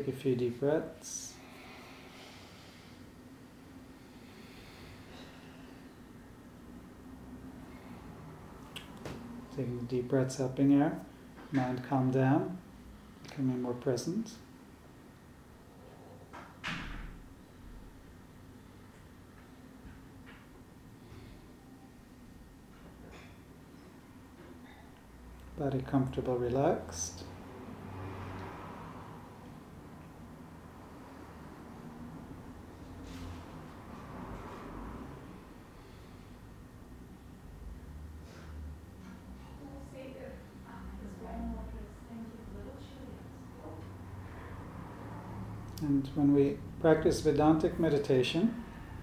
Take a few deep breaths. Taking deep breaths, helping our mind calm down, becoming more present. Body comfortable, relaxed. And when we practice Vedantic meditation,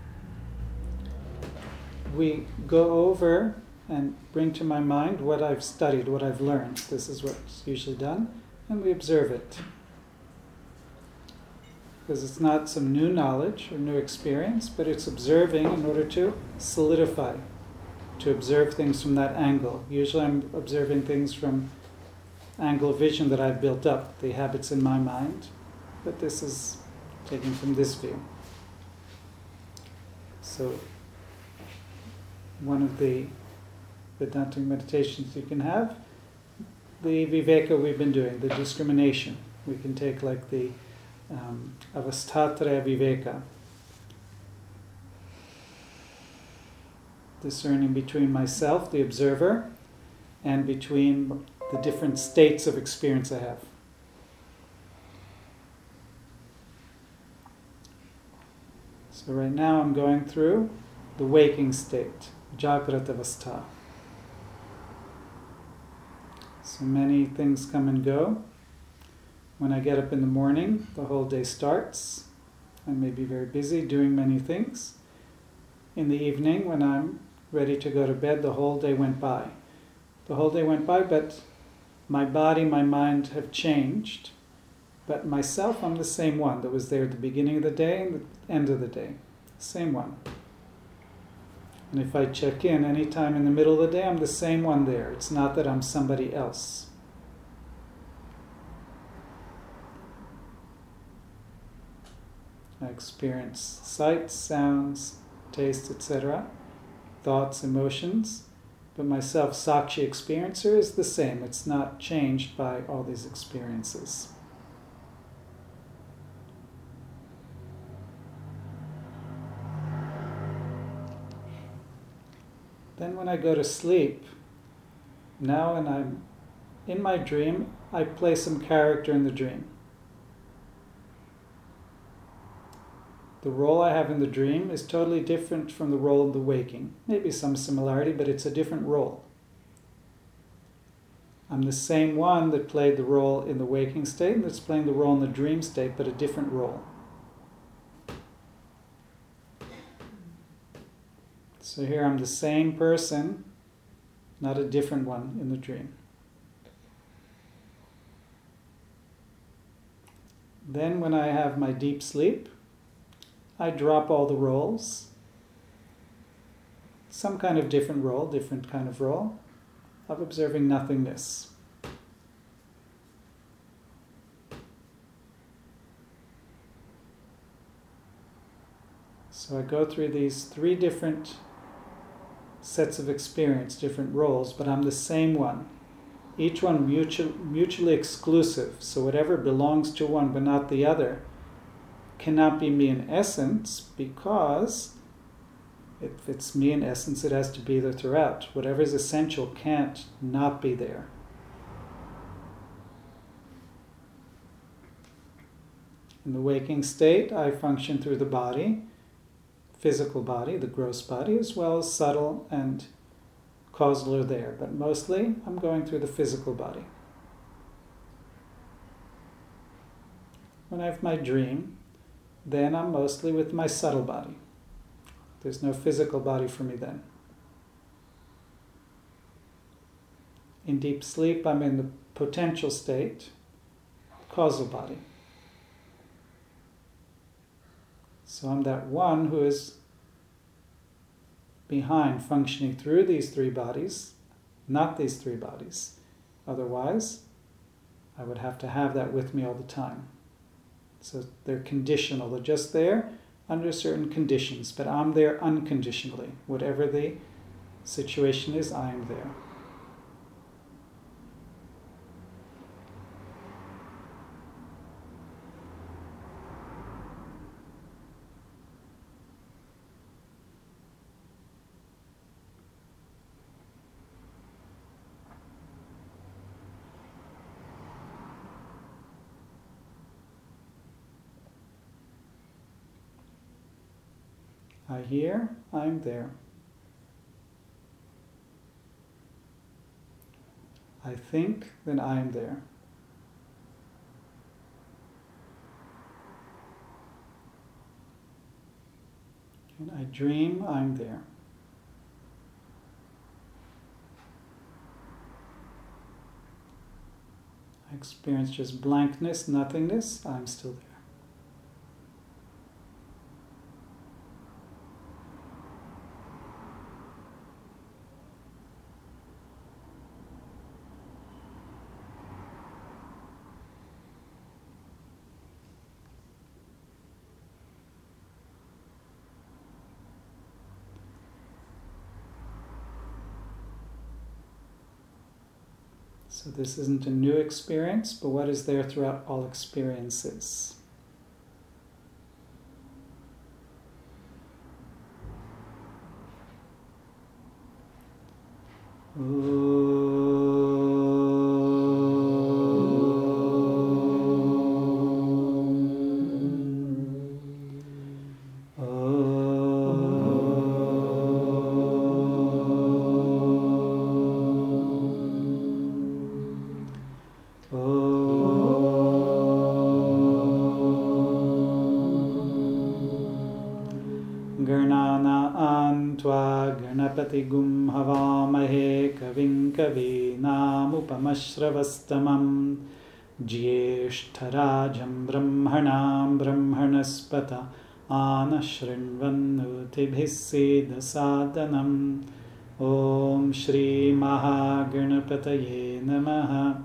we go over and bring to my mind what I've studied, what I've learned. This is what's usually done, and we observe it. Because it's not some new knowledge or new experience, but it's observing in order to solidify, to observe things from that angle. Usually I'm observing things from angle of vision that I've built up, the habits in my mind, but this is taken from this view. So one of the Vedantic meditations you can have, the viveka we've been doing, the discrimination. We can take like the avasthatraya viveka, discerning between myself, the observer, and between the different states of experience I have. So right now I'm going through the waking state, Jagrata Avastha. So many things come and go. When I get up in the morning, the whole day starts. I may be very busy doing many things. In the evening, when I'm ready to go to bed, the whole day went by. The whole day went by, but my body, my mind have changed. But myself, I'm the same one that was there at the beginning of the day and the end of the day. Same one. And if I check in any time in the middle of the day, I'm the same one there. It's not that I'm somebody else. I experience sights, sounds, tastes, etc., thoughts, emotions, but myself, Sakshi experiencer, is the same. It's not changed by all these experiences. Then when I go to sleep, now when I'm in my dream, I play some character in the dream. The role I have in the dream is totally different from the role in the waking. Maybe some similarity, but it's a different role. I'm the same one that played the role in the waking state that's playing the role in the dream state, but a different role. So here I'm the same person, not a different one in the dream. Then when I have my deep sleep, I drop all the roles. Some kind of different role, different kind of role of observing nothingness. So I go through these three different sets of experience, different roles, but I'm the same one. Each one mutually exclusive, so whatever belongs to one but not the other cannot be me in essence, because if it's me in essence, it has to be there throughout. Whatever is essential can't not be there. In the waking state, I function through the body, physical body, the gross body, as well as subtle and causal are there. But mostly, I'm going through the physical body. When I have my dream, then I'm mostly with my subtle body. There's no physical body for me then. In deep sleep, I'm in the potential state, causal body. So I'm that one who is behind, functioning through these three bodies, not these three bodies. Otherwise, I would have to have that with me all the time. So they're conditional. They're just there under certain conditions. But I'm there unconditionally. Whatever the situation is, I am there. I hear, I'm there. I think, then I am there. And I dream, I'm there. I experience just blankness, nothingness, I'm still there. So this isn't a new experience, but what is there throughout all experiences? Gum Havamahe Kavim Kavinamupamashravastamam Jyeshtarajam Brahmanam Brahmanaspata Anashrinvannutibhiseda Sadhanam Om Shri Mahaganapataye Namaha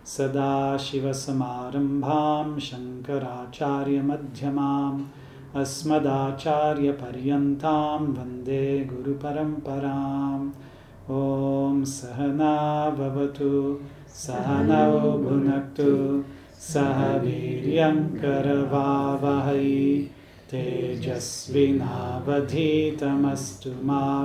Sadashivasamarambham Shankaracharya Madhyamam Asmadacharya Paryantam Vande Guru Paramparam Om Sahana Bhavatu Sahanau Bhunaktu Sahaviryam Karavavahai Tejasvinavadhitamastu ma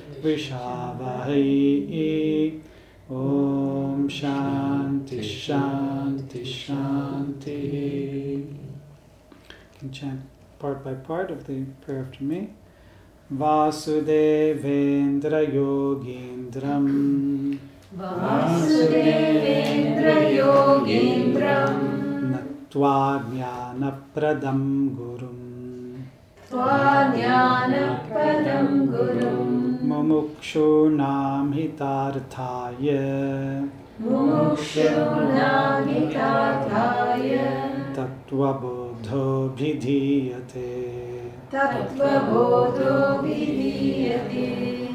vidvishavahai Om Shanti Shanti Shanti. You can chant part by part of the prayer after me. Vasudevendra Yogindram Vasudevendra Yogindram Natva Jnana Pradam Gurum Tva Jnana Pradam Gurum Mumukshunam Hitarthaya Mumukshunam Hitarthaya Tattvabodho Bhidhiyate Tattvabodho Vidhiyate.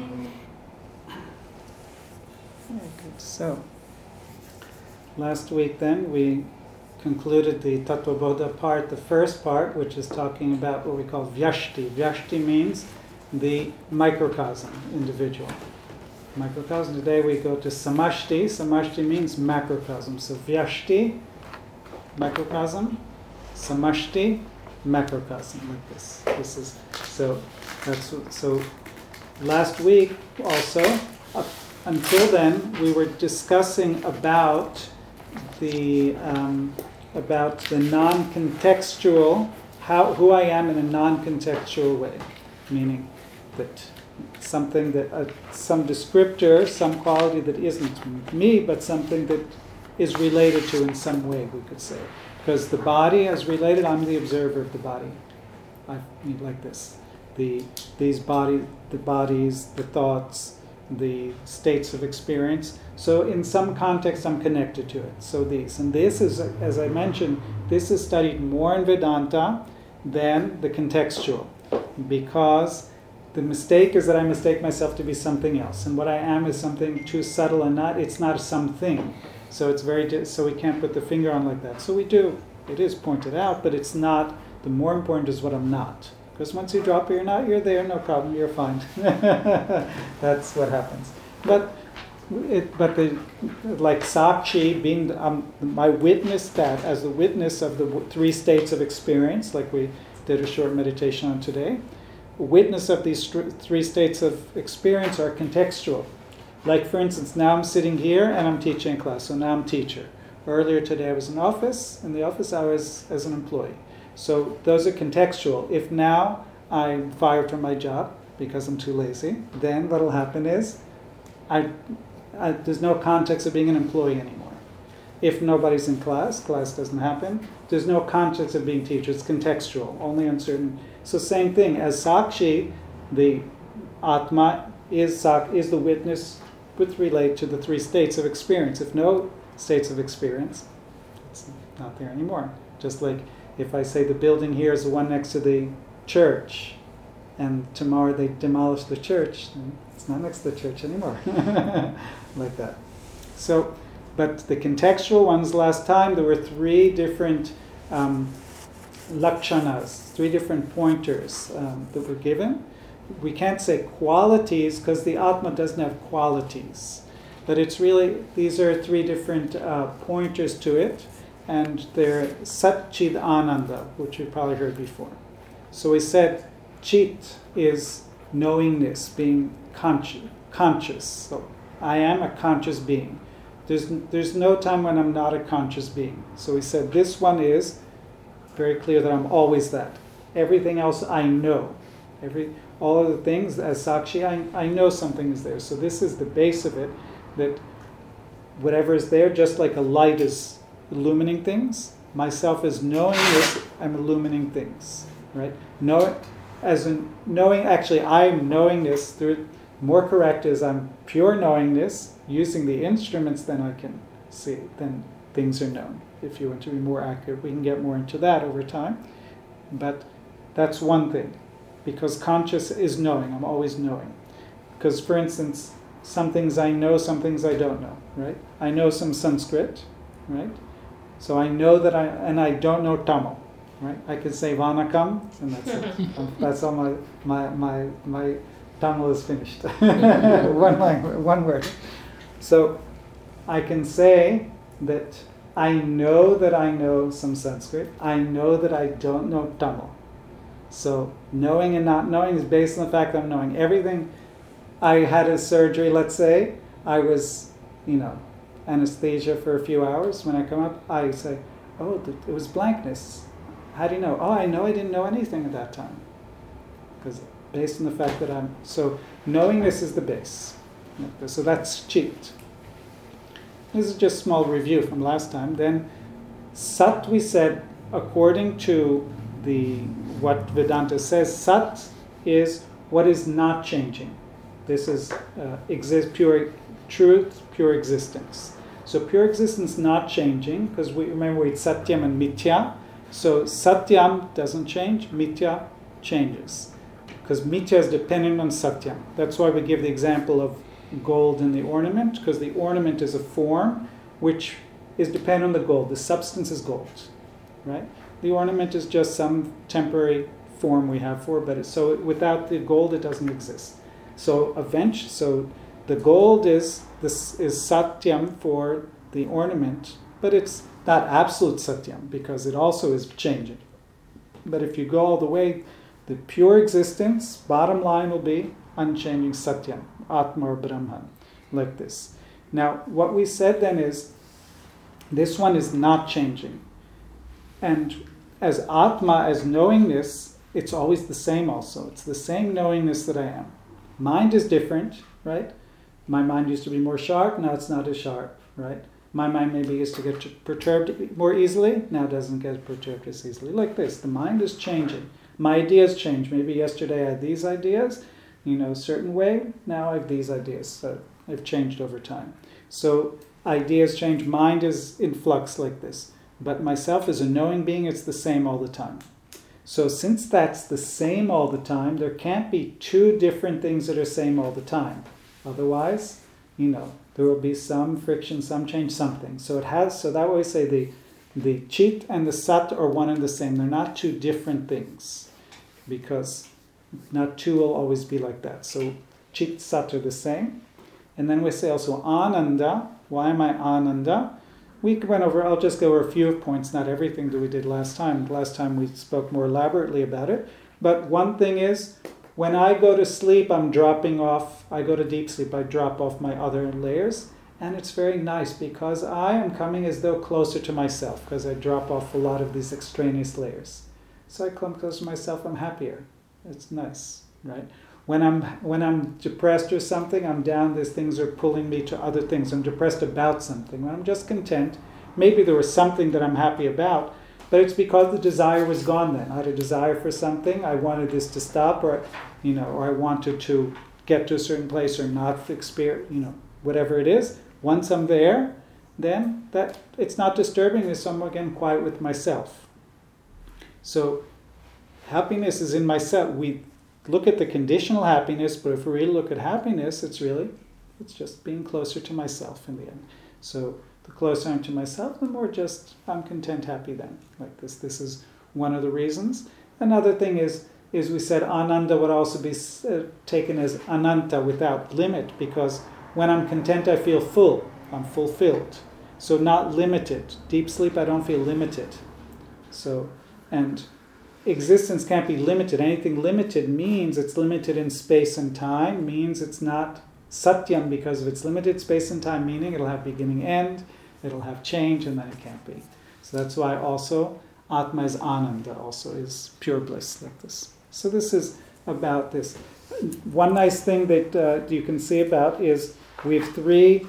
Very good. So, last week then we concluded the Tattvabodha part, the first part, which is talking about what we call Vyashti. Vyashti means the microcosm, individual. Microcosm. Today we go to Samashti. Samashti means macrocosm. So Vyashti, microcosm, Samashti, macrocosm, like this. This is so. Last week also, up until then, we were discussing about the non-contextual, who I am in a non-contextual way, meaning that something that some descriptor, some quality that isn't me, but something that is related to in some way, we could say. Because the body is related, I'm the observer of the body. I mean, like this. The bodies, the thoughts, the states of experience. So in some context, I'm connected to it. So these. And this is, as I mentioned, this is studied more in Vedanta than the contextual. Because the mistake is that I mistake myself to be something else. And what I am is something too subtle and it's not a something. So it's so we can't put the finger on like that. So we do It is pointed out, but it's not. The more important is what I'm not. Because once you drop you're not, you're there, no problem, you're fine. That's what happens. But like Sakshi being, my witness that, as the witness of the three states of experience, like we did a short meditation on today, witness of these three states of experience are contextual. Like for instance, now I'm sitting here and I'm teaching class, so now I'm teacher. Earlier today I was in the office I was as an employee. So those are contextual. If now I'm fired from my job because I'm too lazy, then what'll happen is there's no context of being an employee anymore. If nobody's in class doesn't happen. There's no context of being teacher. It's contextual, only uncertain. So same thing as Sakshi, the Atma is the witness with relate to the three states of experience. If no states of experience, it's not there anymore. Just like if I say the building here is the one next to the church, and tomorrow they demolish the church, then it's not next to the church anymore. Like that. So, but the contextual ones last time, there were three different lakshanas, three different pointers that were given. We can't say qualities because the Atma doesn't have qualities. But it's really, these are three different pointers to it, and they're Sat Chid Ananda, which you've probably heard before. So we said Chit is knowingness, being conscious. So I am a conscious being. There's no time when I'm not a conscious being. So we said this one is very clear that I'm always that. Everything else I know. All of the things as Sakshi, I know something is there. So this is the base of it, that whatever is there, just like a light is illumining things, myself is knowing this, I'm illumining things, right? Actually I'm knowing this, more correct is I'm pure knowingness, using the instruments, then I can see, then things are known. If you want to be more accurate, we can get more into that over time. But that's one thing. Because conscious is knowing, I'm always knowing. Because for instance, some things I know, some things I don't know, right? I know some Sanskrit, right? So I know that I don't know Tamil, right? I can say Vanakam, and that's it. That's all my Tamil is finished. One word. So I can say that I know some Sanskrit. I know that I don't know Tamil. So knowing and not knowing is based on the fact that I'm knowing everything. I had a surgery, let's say. I was, anesthesia for a few hours. When I come up, I say, oh, it was blankness. How do you know? Oh, I know I didn't know anything at that time. Because based on the fact that so knowingness is the base. So that's Chit. This is just a small review from last time. Then Sat, we said, according to what Vedanta says, Sat is what is not changing. This is pure truth, pure existence. So pure existence not changing, because we remember it's Satyam and Mithya. So Satyam doesn't change, Mithya changes. Because Mithya is dependent on Satyam. That's why we give the example of gold in the ornament, because the ornament is a form which is dependent on the gold. The substance is gold, right? The ornament is just some temporary form we have for, but so without the gold, it doesn't exist. So the gold is satyam for the ornament, but it's not absolute satyam because it also is changing. But if you go all the way, the pure existence, bottom line will be unchanging satyam, atma or brahman, like this. Now, what we said then is, this one is not changing. And as Atma, as knowingness, it's always the same also. It's the same knowingness that I am. Mind is different, right? My mind used to be more sharp, now it's not as sharp, right? My mind maybe used to get perturbed more easily, now it doesn't get perturbed as easily. Like this, the mind is changing. My ideas change. Maybe yesterday I had these ideas, a certain way, now I have these ideas. So I've changed over time. So ideas change, mind is in flux like this. But myself as a knowing being, it's the same all the time. So since that's the same all the time, there can't be two different things that are same all the time. Otherwise, there will be some friction, some change, something. So that way we say the chit and the sat are one and the same. They're not two different things, because not two will always be like that. So chit, sat are the same. And then we say also ananda. Why am I ananda? We went over, I'll just go over a few points, not everything that we did last time. Last time we spoke more elaborately about it. But one thing is, when I go to sleep, I'm dropping off, I go to deep sleep, I drop off my other layers. And it's very nice because I am coming as though closer to myself, because I drop off a lot of these extraneous layers. So I come closer to myself, I'm happier. It's nice, right? When I'm depressed or something, I'm down, these things are pulling me to other things. I'm depressed about something. When I'm just content, maybe there was something that I'm happy about, but it's because the desire was gone then. I had a desire for something, I wanted this to stop, or I wanted to get to a certain place or not experience, whatever it is. Once I'm there, then that it's not disturbing me, so I'm again quiet with myself. So happiness is in myself. We look at the conditional happiness, but if we really look at happiness, it's just being closer to myself in the end. So the closer I'm to myself, the more just I'm content, happy then. Like this. This is one of the reasons. Another thing is we said ananda would also be taken as ananta, without limit, because when I'm content, I feel full. I'm fulfilled. So not limited. Deep sleep, I don't feel limited. So, and existence can't be limited. Anything limited means it's limited in space and time, means it's not satyam because of its limited space and time, meaning it'll have beginning, end, it'll have change, and then it can't be. So that's why also Atma is Ananda, also is pure bliss, like this. So this is about this. One nice thing that you can see about is we have three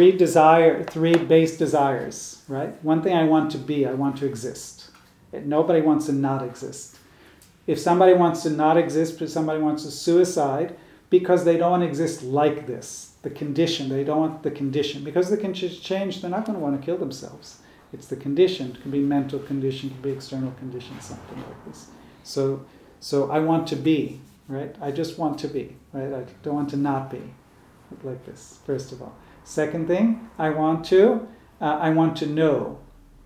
base desires, right? One thing I want to be, I want to exist. Nobody wants to not exist. If somebody wants to not exist, if somebody wants to suicide, because they don't want to exist like this, the condition, they don't want the condition. Because the condition change, they're not going to want to kill themselves. It's the condition. It can be mental condition, it can be external condition, something like this. So I want to be, right? I just want to be, right? I don't want to not be, like this, first of all. Second thing, I want to know.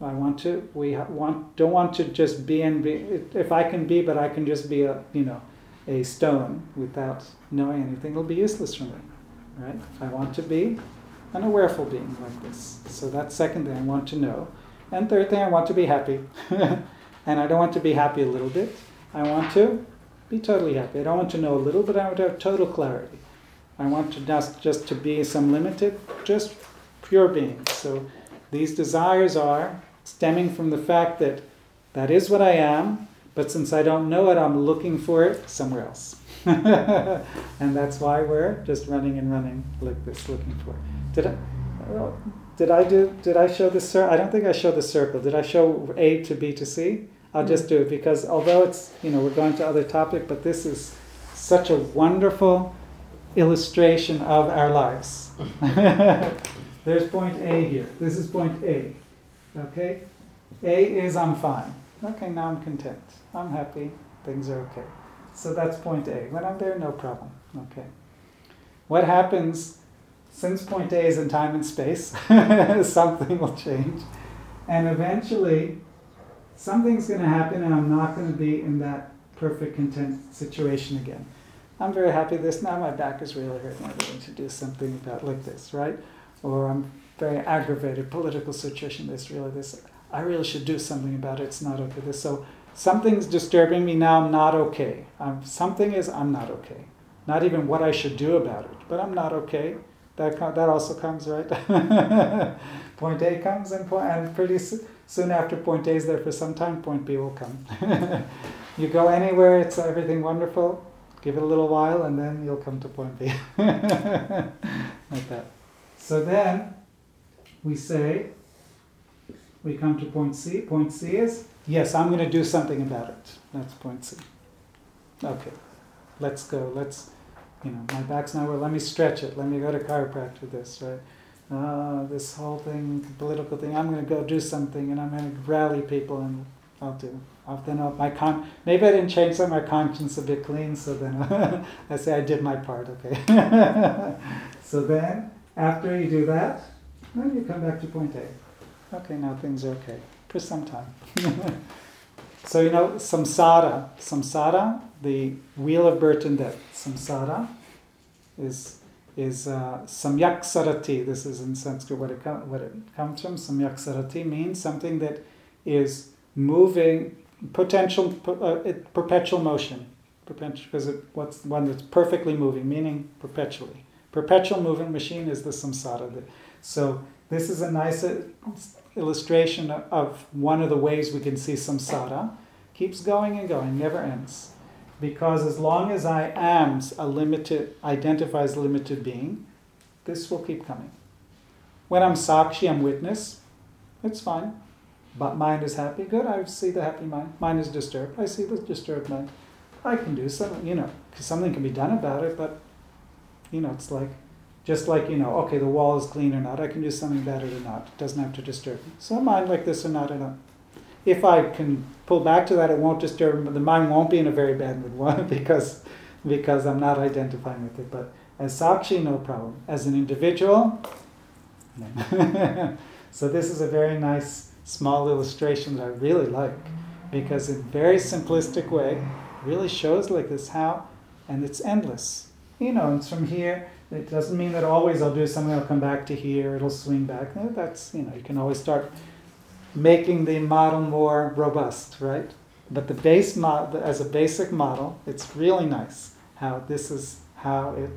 Don't want to just be and be. If I can be, but I can just be a stone without knowing anything, it'll be useless for me, right? I want to be an awareful being like this. So that's second thing, I want to know. And third thing, I want to be happy. And I don't want to be happy a little bit. I want to be totally happy. I don't want to know a little, but I want to have total clarity. I want to just to be some limited, just pure being. So these desires are stemming from the fact that that is what I am, but since I don't know it, I'm looking for it somewhere else. And that's why we're just running and running like this, looking for it. Did I show the circle? I don't think I showed the circle. Did I show A to B to C? I'll just do it because although it's, we're going to other topic, but this is such a wonderful illustration of our lives. There's point A here. This is point A. Okay? A is I'm fine. Okay, now I'm content. I'm happy. Things are okay. So that's point A. When I'm there, no problem. Okay. What happens, since point A is in time and space, something will change. And eventually, something's going to happen and I'm not going to be in that perfect content situation again. I'm very happy this, now my back is really hurting, I really need to do something about like this, right? Or I'm very aggravated, political situation, this, I really should do something about it, it's not okay. This, so something's disturbing me now, I'm not okay. I'm not okay. Not even what I should do about it, but I'm not okay. That also comes, right? Point A comes and pretty soon after point A is there for some time, point B will come. You go anywhere, it's everything wonderful. Give it a little while and then you'll come to point B. Like that. So then we come to point C. Point C is, yes, I'm going to do something about it. That's point C. Okay, let's go. My back's not well, let me stretch it. Let me go to chiropractor this, right? This whole thing, political thing, I'm going to go do something and I'm going to rally people and I'll do. Maybe I didn't change some, my conscience a bit clean, so then I say I did my part, okay. So then, after you do that, then you come back to point A. Okay, now things are okay. for some time. So samsara, the wheel of birth and death. Samsara is samyak sarati. This is in Sanskrit what it comes from. Samyak sarati means something that is moving, perpetual motion. Because what's one that's perfectly moving, meaning perpetually. Perpetual moving machine is the samsara. So this is a nice illustration of one of the ways we can see samsara. Keeps going and going, never ends. Because as long as I am identifies a limited being, this will keep coming. When I'm sakshi, I'm witness, it's fine. But mind is happy, good, I see the happy mind. Mind is disturbed, I see the disturbed mind. I can do something, because something can be done about it, but, it's like, just like, okay, the wall is clean or not, I can do something about it or not. It doesn't have to disturb me. So a mind like this or not, I don't. If I can pull back to that, it won't disturb me. The mind won't be in a very bad mood because I'm not identifying with it. But as sakshi, no problem. As an individual, no. So this is a very nice small illustration that I really like, because in a very simplistic way, really shows like this how, and it's endless. It's from here. It doesn't mean that always I'll do something, I'll come back to here, it'll swing back. That's, you can always start making the model more robust, right? But the base model, as a basic model, it's really nice how this is how it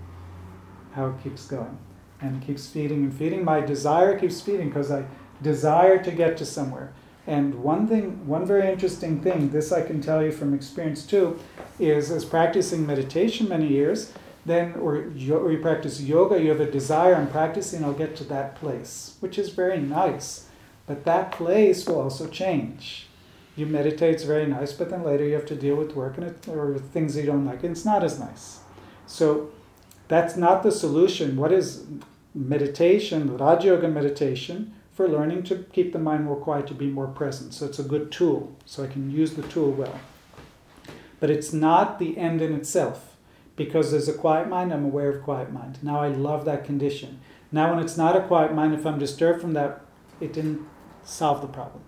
keeps going and keeps feeding and feeding. My desire keeps feeding because I desire to get to somewhere. And one very interesting thing, this I can tell you from experience too, is as practicing meditation many years, or you practice yoga, you have a desire, I'm practicing, I'll get to that place, which is very nice. But that place will also change. You meditate, it's very nice, but then later you have to deal with work or things you don't like, and it's not as nice. So that's not the solution. What is meditation, Raja Yoga meditation, for learning to keep the mind more quiet, to be more present. So it's a good tool, so I can use the tool well. But it's not the end in itself, because there's a quiet mind, I'm aware of quiet mind. Now I love that condition. Now when it's not a quiet mind, if I'm disturbed from that, it didn't solve the problem.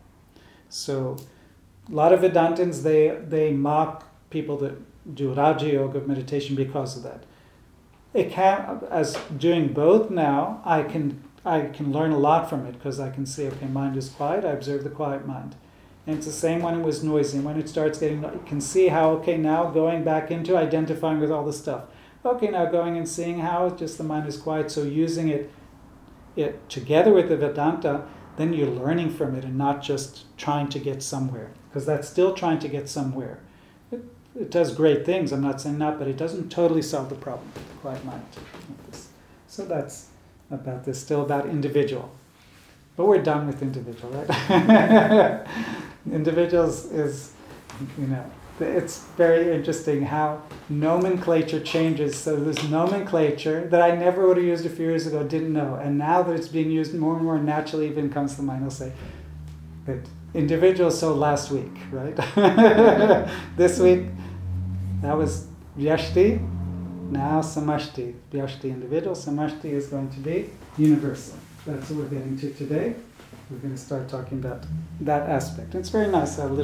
So a lot of Vedantins, they mock people that do Raja Yoga meditation because of that. It can, as doing both now, I can learn a lot from it, because I can see, okay, mind is quiet, I observe the quiet mind. And it's the same when it was noisy. When it starts getting, you can see how, okay, now going back into identifying with all the stuff. Okay, now going and seeing how just the mind is quiet, so using it together with the Vedanta, then you're learning from it and not just trying to get somewhere, because that's still trying to get somewhere. It does great things, I'm not saying that, but it doesn't totally solve the problem, the quiet mind. So that's about this, still about individual. But we're done with individual, right? Individuals is, it's very interesting how nomenclature changes. So this nomenclature that I never would have used a few years ago, didn't know. And now that it's being used more and more naturally, even comes to mind, I'll say that individual, so last week, right? This week, that was Vyashti, now Samashti. Vyashti individual, Samashti is going to be universal. That's what we're getting to today. We're going to start talking about that aspect. It's very nice how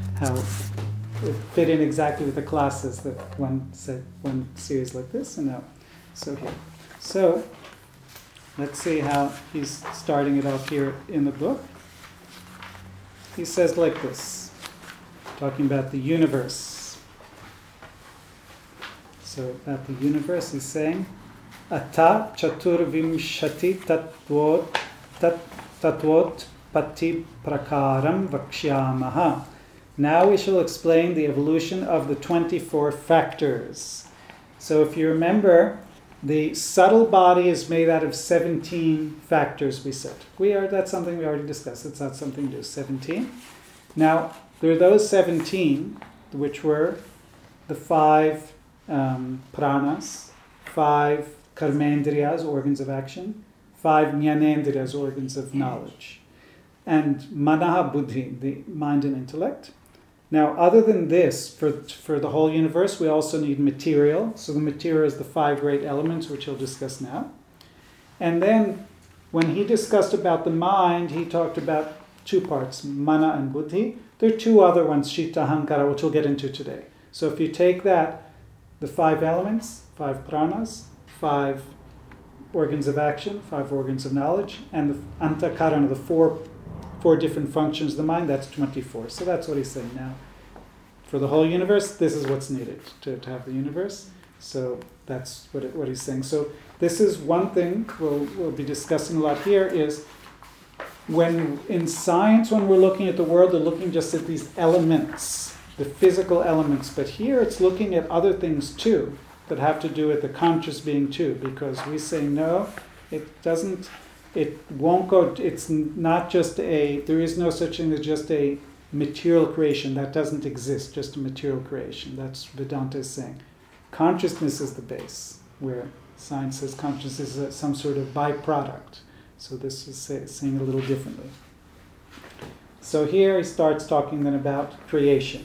it fit in exactly with the classes that one series like this and now. So here. So let's see how he's starting it off here in the book. He says like this, talking about the universe. So about the universe, he's saying, Ata chaturvimshati tatvot pati prakaram vakshyamaha. Now we shall explain the evolution of the 24 factors. So if you remember, the subtle body is made out of 17 factors, we said. That's something we already discussed. It's not something new. 17. Now, there are those 17, which were the 5 pranas, 5 karmendriyas, organs of action, 5 jnanendriyas, organs of knowledge, and manaha buddhi, the mind and intellect. Now, other than this, for the whole universe, we also need material. So the material is the 5 great elements, which he'll discuss now. And then, when he discussed about the mind, he talked about two parts, mana and buddhi. There are two other ones, chitta, ahankara, which we'll get into today. So if you take that, the 5 elements, 5 pranas, 5 organs of action, 5 organs of knowledge, and the antakarana, the four different functions of the mind, that's 24. So that's what he's saying now. For the whole universe, this is what's needed to have the universe. So that's what he's saying. So this is one thing we'll be discussing a lot here is when in science, when we're looking at the world, they're looking just at these elements, the physical elements. But here it's looking at other things too that have to do with the conscious being too, because we say no, it won't go, it's not just there is no such thing as just a material creation. That doesn't exist, just a material creation. That's Vedanta is saying. Consciousness is the base, where science says consciousness is some sort of byproduct. So this is saying it a little differently. So here he starts talking then about creation.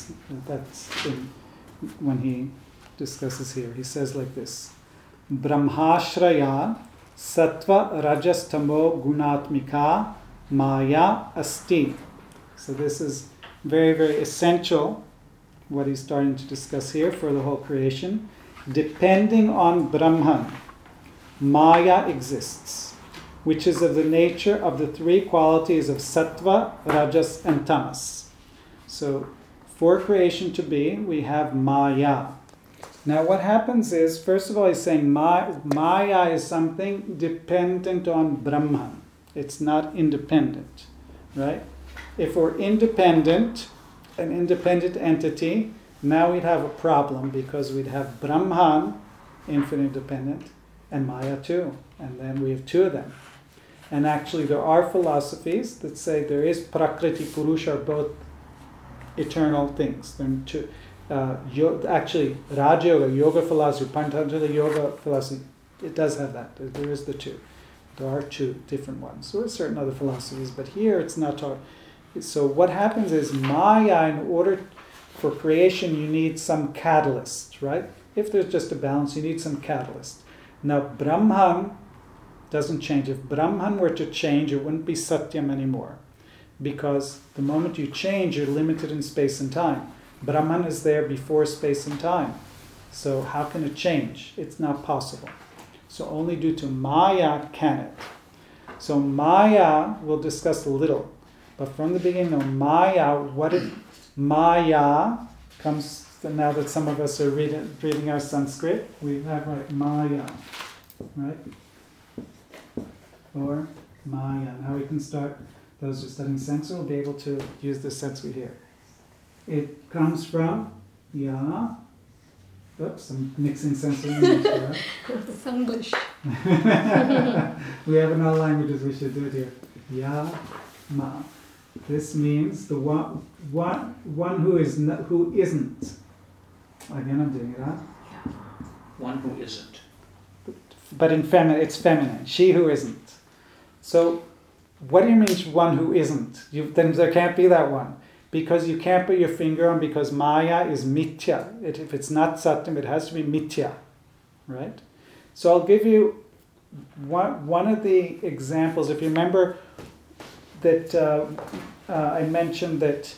When he discusses here. He says like this, Brahmashraya sattva rajas tamo gunatmika maya asti. So this is very, very essential, what he's starting to discuss here for the whole creation. Depending on Brahman, Maya exists, which is of the nature of the 3 qualities of Sattva, Rajas, and Tamas. So, for creation to be, we have Maya. Now what happens is, first of all, he's saying Maya is something dependent on Brahman. It's not independent, right? If we're independent, an independent entity, now we'd have a problem because we'd have Brahman, infinite dependent, and Maya too. And then we have 2 of them. And actually there are philosophies that say there is Prakriti, Purusha are both eternal things. They're two. Actually, Raja Yoga, yoga philosophy, Patanjali yoga philosophy, it does have that. There is the 2. There are 2 different ones. So there are certain other philosophies, but here it's not taught. So what happens is Maya, in order for creation, you need some catalyst, right? If there's just a balance, you need some catalyst. Now, Brahman doesn't change. If Brahman were to change, it wouldn't be Satyam anymore. Because the moment you change, you're limited in space and time. Brahman is there before space and time. So how can it change? It's not possible. So only due to Maya can it. So Maya, we'll discuss a little. But from the beginning, Maya, Maya comes, now that some of us are reading our Sanskrit, we have like Maya, right? Or Maya. Now we can start, those who are studying Sanskrit will be able to use the Sanskrit here. It comes from Ya. Oops, I'm mixing Sanskrit and English here. Sanglish. We have in all languages, we should do it here. Ya, Ma. This means the one who isn't. Again, I'm doing it, huh? One who isn't. But in feminine, it's feminine. She who isn't. So, what do you mean one who isn't? Then there can't be that one. Because you can't put your finger on, because Maya is mithya. If it's not satyam, it has to be mithya. Right? So I'll give you one of the examples. If you remember that I mentioned that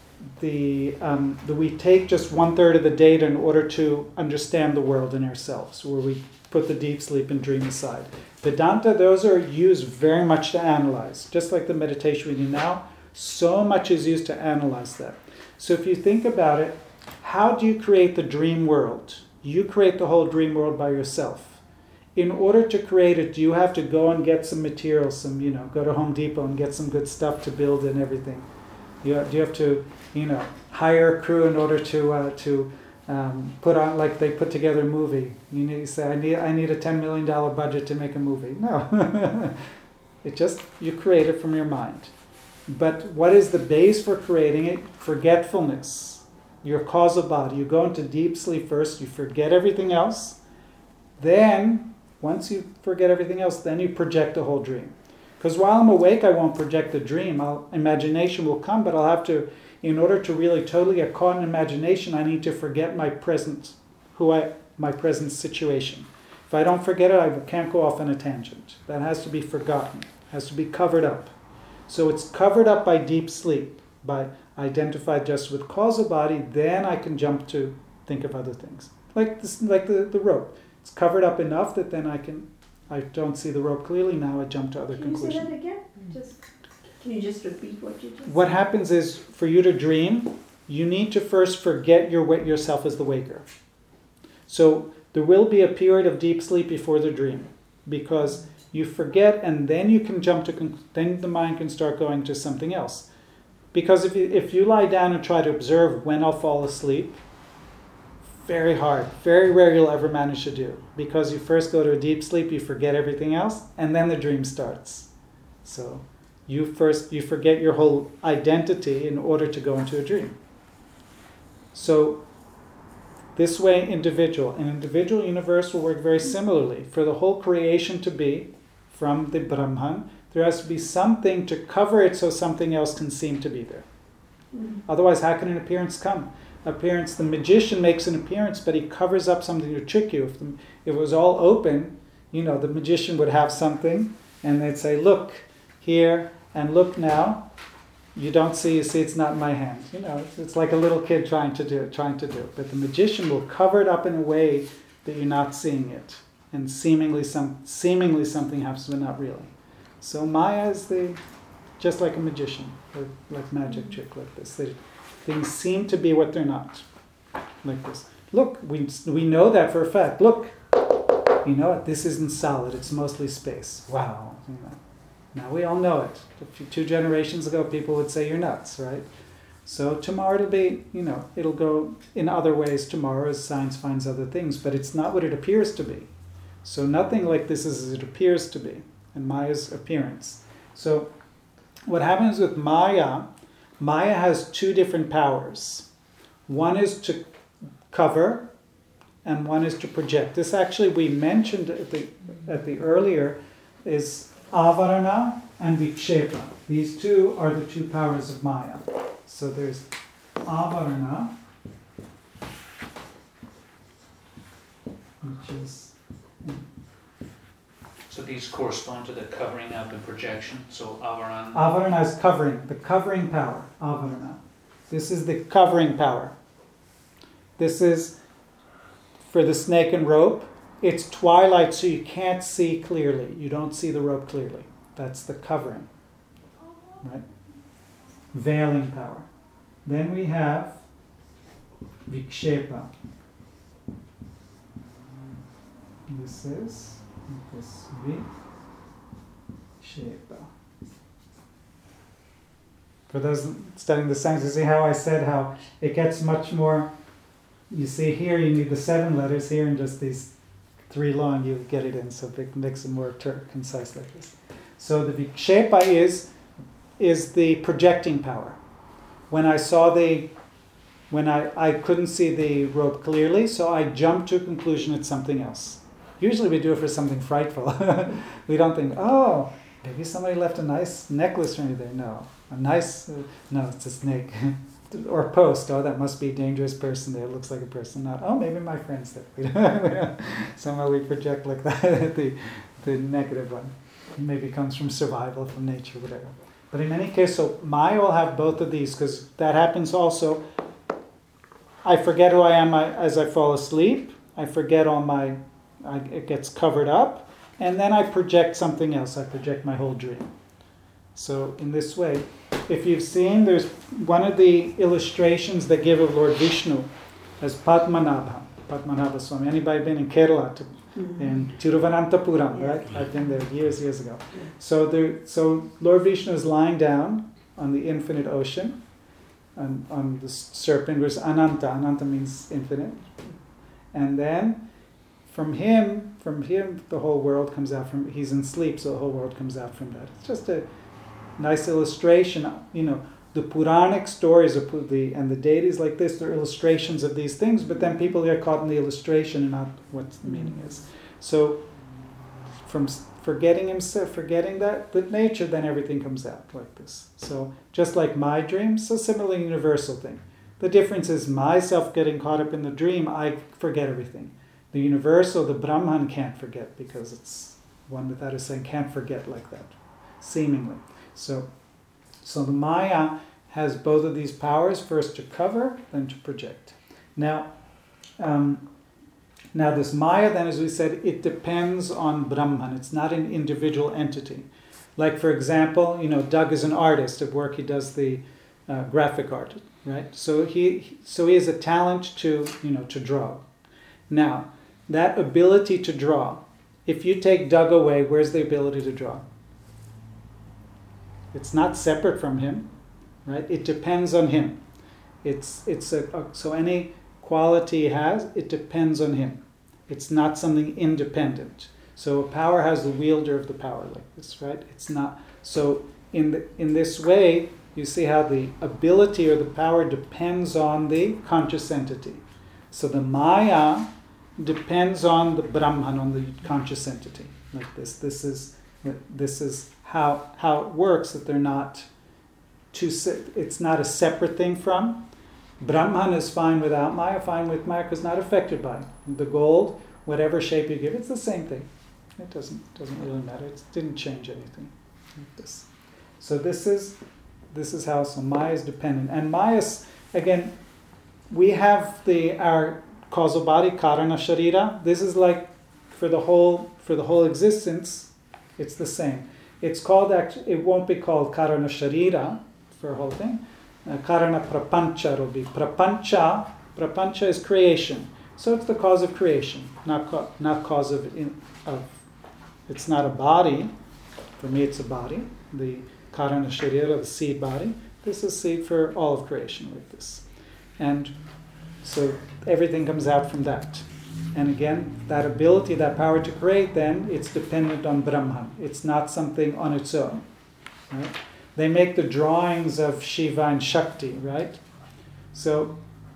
we take just 1/3 of the data in order to understand the world and ourselves, where we put the deep sleep and dream aside. Vedanta, those are used very much to analyze. Just like the meditation we do now, so much is used to analyze that. So if you think about it, how do you create the dream world? You create the whole dream world by yourself. In order to create it, do you have to go and get some materials, go to Home Depot and get some good stuff to build and everything? Do you have to, hire a crew in order to put on, like they put together a movie? You say, I need a $10 million budget to make a movie. No. You create it from your mind. But what is the base for creating it? Forgetfulness. Your causal body. You go into deep sleep first, you forget everything else. Then, once you forget everything else, then you project the whole dream. Because while I'm awake, I won't project the dream. Imagination will come, but I'll have to, in order to really totally get caught in imagination, I need to forget my present, my present situation. If I don't forget it, I can't go off on a tangent. That has to be forgotten. It has to be covered up. So it's covered up by deep sleep, by identified just with causal body, then I can jump to think of other things. Like this, like the rope. It's covered up enough that then I don't see the rope clearly, now I jump to other conclusions. Can you say that again? Can you just repeat what you just said? What happens is, for you to dream, you need to first forget yourself as the waker. So there will be a period of deep sleep before the dream, because you forget, and then you can jump to, then the mind can start going to something else. Because if you lie down and try to observe when I'll fall asleep, very hard, very rare you'll ever manage to do. Because you first go to a deep sleep, you forget everything else, and then the dream starts. So you forget your whole identity in order to go into a dream. So this way, an individual universe will work very similarly. For the whole creation to be from the Brahman, there has to be something to cover it so something else can seem to be there. Otherwise, how can an appearance come? The magician makes an appearance, but he covers up something to trick you. If it was all open, the magician would have something, and they'd say, look here, and look now. You don't see, you see it's not in my hand. It's like a little kid trying to do it. But the magician will cover it up in a way that you're not seeing it. And seemingly something happens, but not really. So Maya is just like a magician, or like magic trick like this. Things seem to be what they're not, like this. Look, we know that for a fact. Look, this isn't solid. It's mostly space. Wow. Now we all know it. 2 generations ago, people would say you're nuts, right? So tomorrow it'll be, it'll go in other ways tomorrow as science finds other things, but it's not what it appears to be. So nothing like this is as it appears to be, and Maya's appearance. So what happens with Maya has 2 different powers. One is to cover, and one is to project. This actually we mentioned at the earlier is Avarana and Vikshepa. These 2 are the 2 powers of Maya. So there's Avarana, which is... So these correspond to the covering up and projection. So Avarana. Avarana is covering, the covering power. Avarana. This is the covering power. This is for the snake and rope. It's twilight, so you can't see clearly. You don't see the rope clearly. That's the covering, right? Veiling power. Then we have Vikshepa. This is Vikshepa. For those studying the science, you see how I said how it gets much more. You see here, you need the 7 letters here, and just these 3 long, you get it in, so it makes it more concise like this. So the Vikshepa is the projecting power. When I couldn't see the rope clearly, so I jumped to a conclusion it's something else. Usually we do it for something frightful. We don't think, oh, maybe somebody left a nice necklace or anything. No, no, it's a snake. Or post, oh, that must be a dangerous person there. It looks like a person. Not, oh, maybe my friend's there. Somehow we project like that, the negative one. Maybe comes from survival, from nature, whatever. But in any case, so Maya will have both of these, because that happens also. I forget who I am as I fall asleep. I forget it gets covered up. And then I project something else. I project my whole dream. So in this way, if you've seen, there's one of the illustrations they give of Lord Vishnu as Padmanabha Swami. Anybody been in Kerala, in Tiruvananthapuram, right? I've been there years ago. So Lord Vishnu is lying down on the infinite ocean, on the serpent, which is Ananta. Ananta means infinite. And then from him, the whole world comes out from. He's in sleep, so the whole world comes out from that. It's just a nice illustration. The Puranic stories and the deities like this, they're illustrations of these things, but then people get caught in the illustration and not what the meaning is. So from forgetting that nature, then everything comes out like this. So just like my dreams, so similarly universal thing. The difference is myself getting caught up in the dream, I forget everything. The universal, the Brahman can't forget, because it's one without a saying can't forget like that, seemingly. So So the Maya has both of these powers, first to cover, then to project. Now this Maya, then, as we said, it depends on Brahman. It's not an individual entity. Like, for example, Doug is an artist. At work, he does the graphic art, right? So he has a talent to draw. Now, that ability to draw, if you take Doug away, where's the ability to draw? It's not separate from him, right? It depends on him. So any quality he has, it depends on him. It's not something independent. So a power has the wielder of the power, like this, right? It's not. So in this way, you see how the ability or the power depends on the conscious entity. So the Maya depends on the Brahman, on the conscious entity, like this. This is how it works. That they're not two. It's not a separate thing from. Brahman is fine without Maya, fine with Maya, because not affected by it. The gold, whatever shape you give, it's the same thing. It doesn't really matter. It didn't change anything. Like this. So this is how. So Maya is dependent, and Maya's, again, we have our causal body, Karana Sharira. This is like for the whole existence, it's the same. It's called it won't be called Karana Sharira for a whole thing. Karana Prapancha will be. Prapancha is creation. So it's the cause of creation, not cause of. It's not a body. For me, it's a body. The Karana Sharira, the seed body. This is seed for all of creation, like this. And so everything comes out from that. And again, that ability, that power to create, then it's dependent on Brahman. It's not something on its own. Right? They make the drawings of Shiva and Shakti, right? So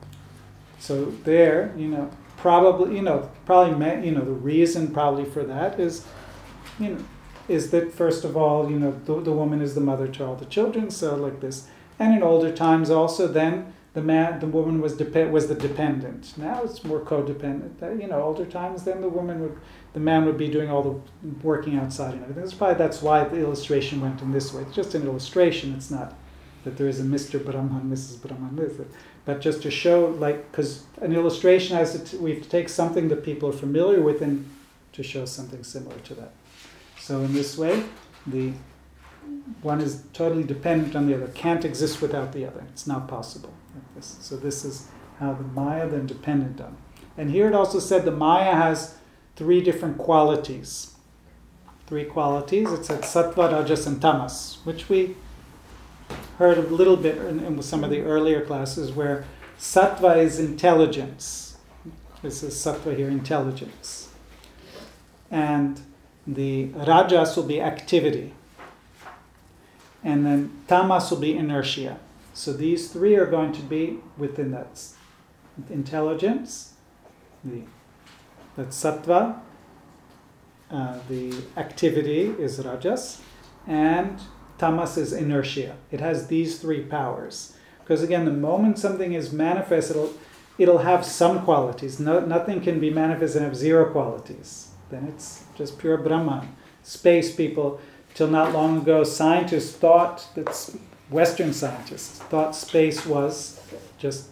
there, probably, the reason probably for that is that first of all, the woman is the mother to all the children, so like this. And in older times also, then the woman was the dependent. Now it's more codependent. Older times, then the man would be doing all the working outside and everything. That's why the illustration went in this way. It's just an illustration. It's not that there is a Mr. Brahman, Mrs. Brahman, but just to show, because an illustration we have to take something that people are familiar with and to show something similar to that. So in this way, the one is totally dependent on the other, can't exist without the other. It's not possible. Like this. So this is how the Maya then dependent on. And here it also said the Maya has 3 different qualities. 3 qualities. It said Sattva, Rajas, and Tamas, which we heard a little bit in some of the earlier classes, where Sattva is intelligence. This is Sattva here, intelligence. And the Rajas will be activity. And then Tamas will be inertia. So these 3 are going to be within that intelligence, that's Sattva, the activity is Rajas, and Tamas is inertia. It has these 3 powers. Because again, the moment something is manifest, it'll have some qualities. Nothing can be manifest and have 0 qualities. Then it's just pure Brahman. Space people, till not long ago, scientists thought Western scientists thought space was just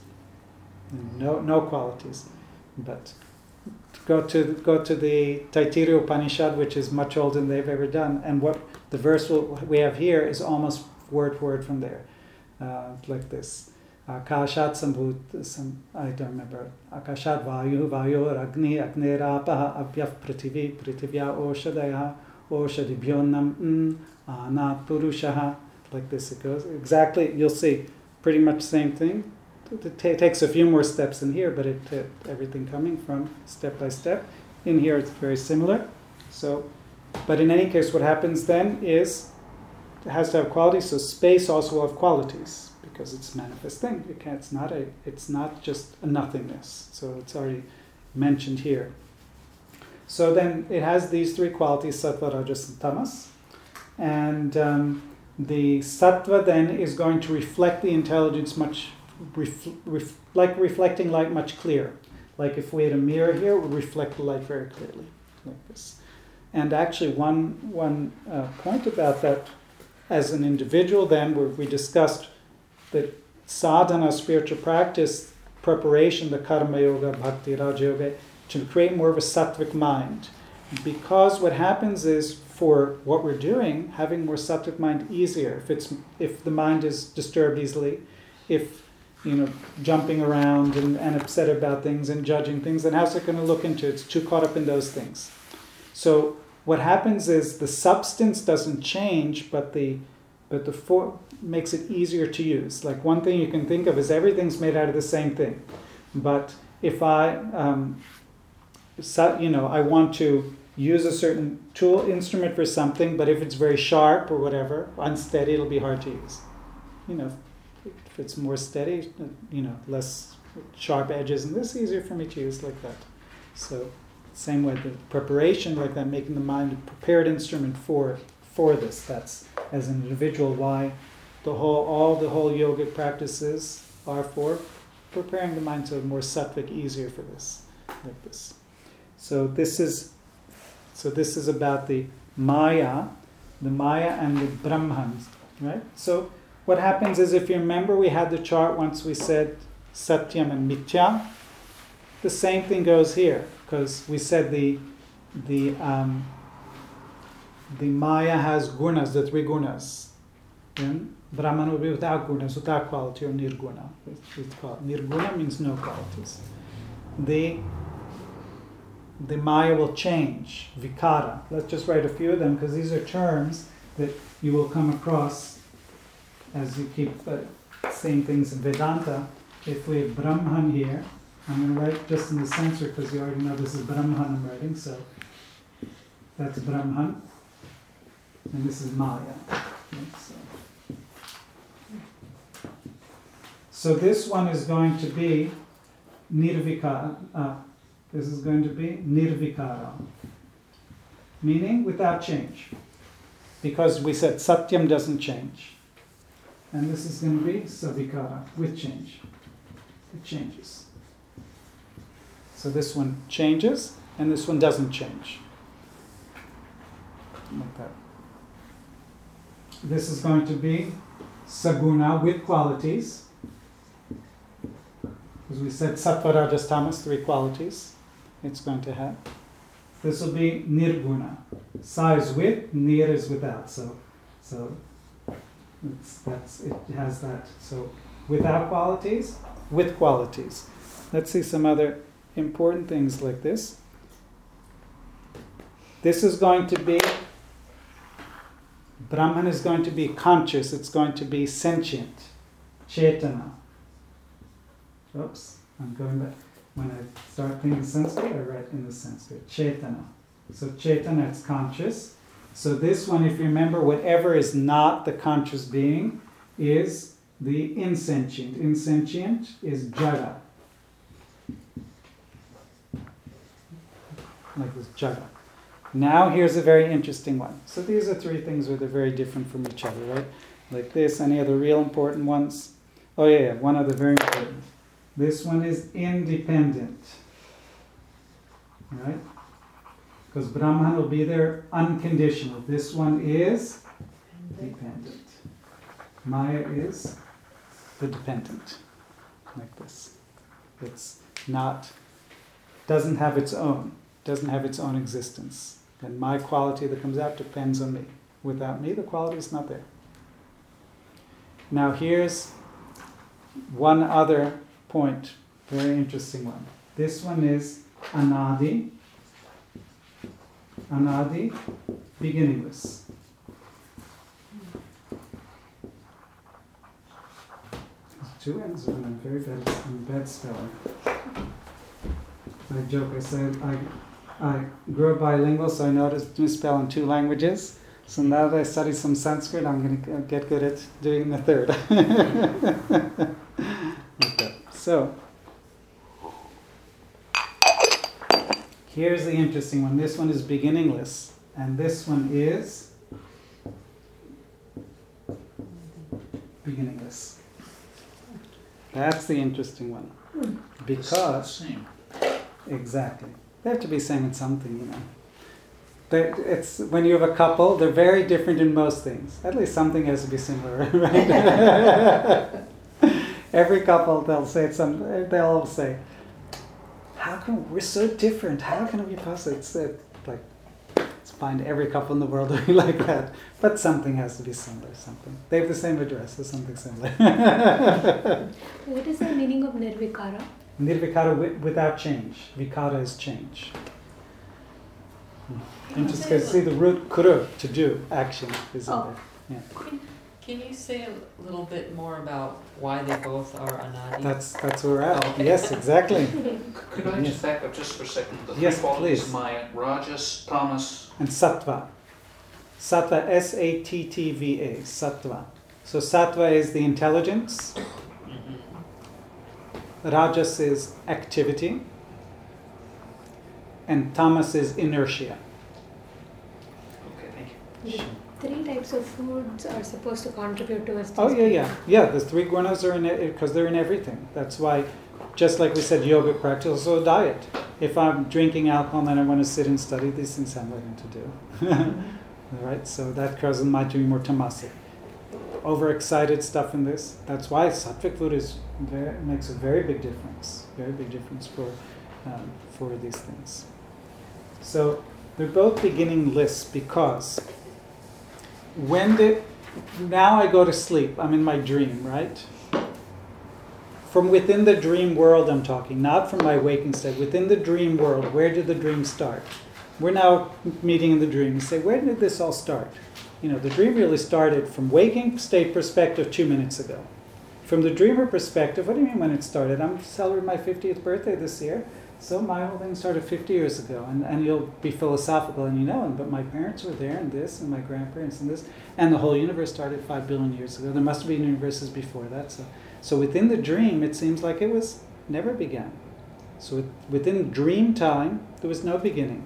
no qualities. But go to the Taittiriya Upanishad, which is much older than they've ever done, and what the verse we have here is almost word for word from there, like this. Akashat Sambhut, I don't remember. Akashat Vayu, Agni, Agnerapaha, Abhyaf Prithivi, Prithivya Oshadaya, Oshadibhyonam, Ana Purushaha. Like this it goes. Exactly, you'll see, pretty much the same thing. It takes a few more steps in here, but everything coming from step by step. In here it's very similar. So, but in any case, what happens then is it has to have qualities. So space also will have qualities because it's a manifest thing. It's not just a nothingness. So it's already mentioned here. So then it has these 3 qualities: Sattva, Rajas, and Tamas, and the Sattva then is going to reflect the intelligence much. Like reflecting light much clearer. Like if we had a mirror here, it would reflect the light very clearly, like this. And actually one point about that as an individual then, we discussed that sadhana, spiritual practice, preparation, the karma yoga, bhakti, raja yoga, to create more of a sattvic mind. Because what happens is, for what we're doing, having more sattvic mind easier. If the mind is disturbed easily, if jumping around and upset about things and judging things, then how's it going to look into it? It's too caught up in those things. So what happens is the substance doesn't change, but the form makes it easier to use. Like one thing you can think of is everything's made out of the same thing. But if I want to use a certain tool, instrument for something, but if it's very sharp or whatever, unsteady, it'll be hard to use. If it's more steady, less sharp edges, and this is easier for me to use like that. So, same way, the preparation like that, making the mind a prepared instrument for this. That's, as an individual, why all the whole yogic practices are for preparing the mind to more sattvic, easier for this, like this. So this is about the Maya and the Brahman, right? So what happens is, if you remember, we had the chart once we said Satyam and Mithya. The same thing goes here, because we said the Maya has gunas, the three gunas. Then Brahman will be without gunas, without quality, or nirguna. Nirguna means no qualities. The Maya will change, vikara. Let's just write a few of them, because these are terms that you will come across as you keep saying things in Vedanta. If we have Brahman here, I'm going to write just in the Sanskrit, because you already know this is Brahman I'm writing, so that's Brahman, and this is Maya. So this one is going to be nirvikara. This is going to be nirvikara, meaning without change. Because we said satyam doesn't change. And this is going to be savikara, with change. It changes. So this one changes, and this one doesn't change. Like that. This is going to be saguna, with qualities. Because we said sattva, rajas, tamas, three qualities it's going to have. This will be nirguna. Sa is with, nir is without. So it has that. So without qualities, with qualities. Let's see some other important things like this. This is going to be, Brahman is going to be conscious. It's going to be sentient. Chetana. Oops, I'm going back. When I start thinking Sanskrit, I write in the Sanskrit. Chetana. So Chetana, it's conscious. So this one, if you remember, whatever is not the conscious being is the insentient. Insentient is jada. Like this, jada. Now here's a very interesting one. So these are three things where they're very different from each other, right? Like this, any other real important ones? Oh yeah, one other very important. This one is independent, right? Because Brahman will be there unconditional. This one is dependent. Maya is the dependent, like this. It's not, doesn't have its own existence. And my quality that comes out depends on me. Without me, the quality is not there. Now here's one other point, very interesting one. This one is anadi. Anadi, beginningless. There's two ends of it. I'm very bad speller. I joke, I said I grew up bilingual, so I know how to misspell in two languages. So now that I study some Sanskrit, I'm going to get good at doing the third. Okay. So, here's the interesting one. This one is beginningless, and this one is beginningless. That's the interesting one. Because, same. exactly. They have to be saying something, It's when you have a couple, they're very different in most things. At least something has to be similar, right? Every couple, they'll all say, "How come we're so different? How can we possibly?" It's find every couple in the world to be like that, but something has to be similar. Something they have the same address, so something similar. What is the meaning of nirvikara? Nirvikara without change. Vikara is change. And just because see the root kuru, to do, action is in there. Yeah. Can you say a little bit more about why they both are anadi? That's where we're at. Okay. Yes, exactly. Could I just back up just for a second? The three Yes, qualities, please. Maya, Rajas, Tamas, And sattva. Sattva, S-A-T-T-V-A, sattva. So sattva is the intelligence. Rajas is activity. And tamas is inertia. okay, thank you. Three types of foods are supposed to contribute towards Oh, this. yeah. The three gunas are in it because they're in everything. That's why, just like we said, yoga practice, also diet. If I'm drinking alcohol and then I want to sit and study, these things I'm not going to do. All right, so that causes my to be more tamasic. Overexcited stuff in this. That's why sattvic food makes a very big difference. Very big difference for these things. So they're both beginning lists because now I go to sleep, I'm in my dream, right? From within the dream world I'm talking, not from my waking state. Within the dream world, where did the dream start? We're now meeting in the dream and say, where did this all start? The dream really started from waking state perspective 2 minutes ago. From the dreamer perspective, what do you mean when it started? I'm celebrating my 50th birthday this year. So my whole thing started 50 years ago, and you'll be philosophical, and but my parents were there, and this, and my grandparents, and this, and the whole universe started 5 billion years ago. There must have been universes before that. So within the dream, it seems like it was never began. So within dream time, there was no beginning.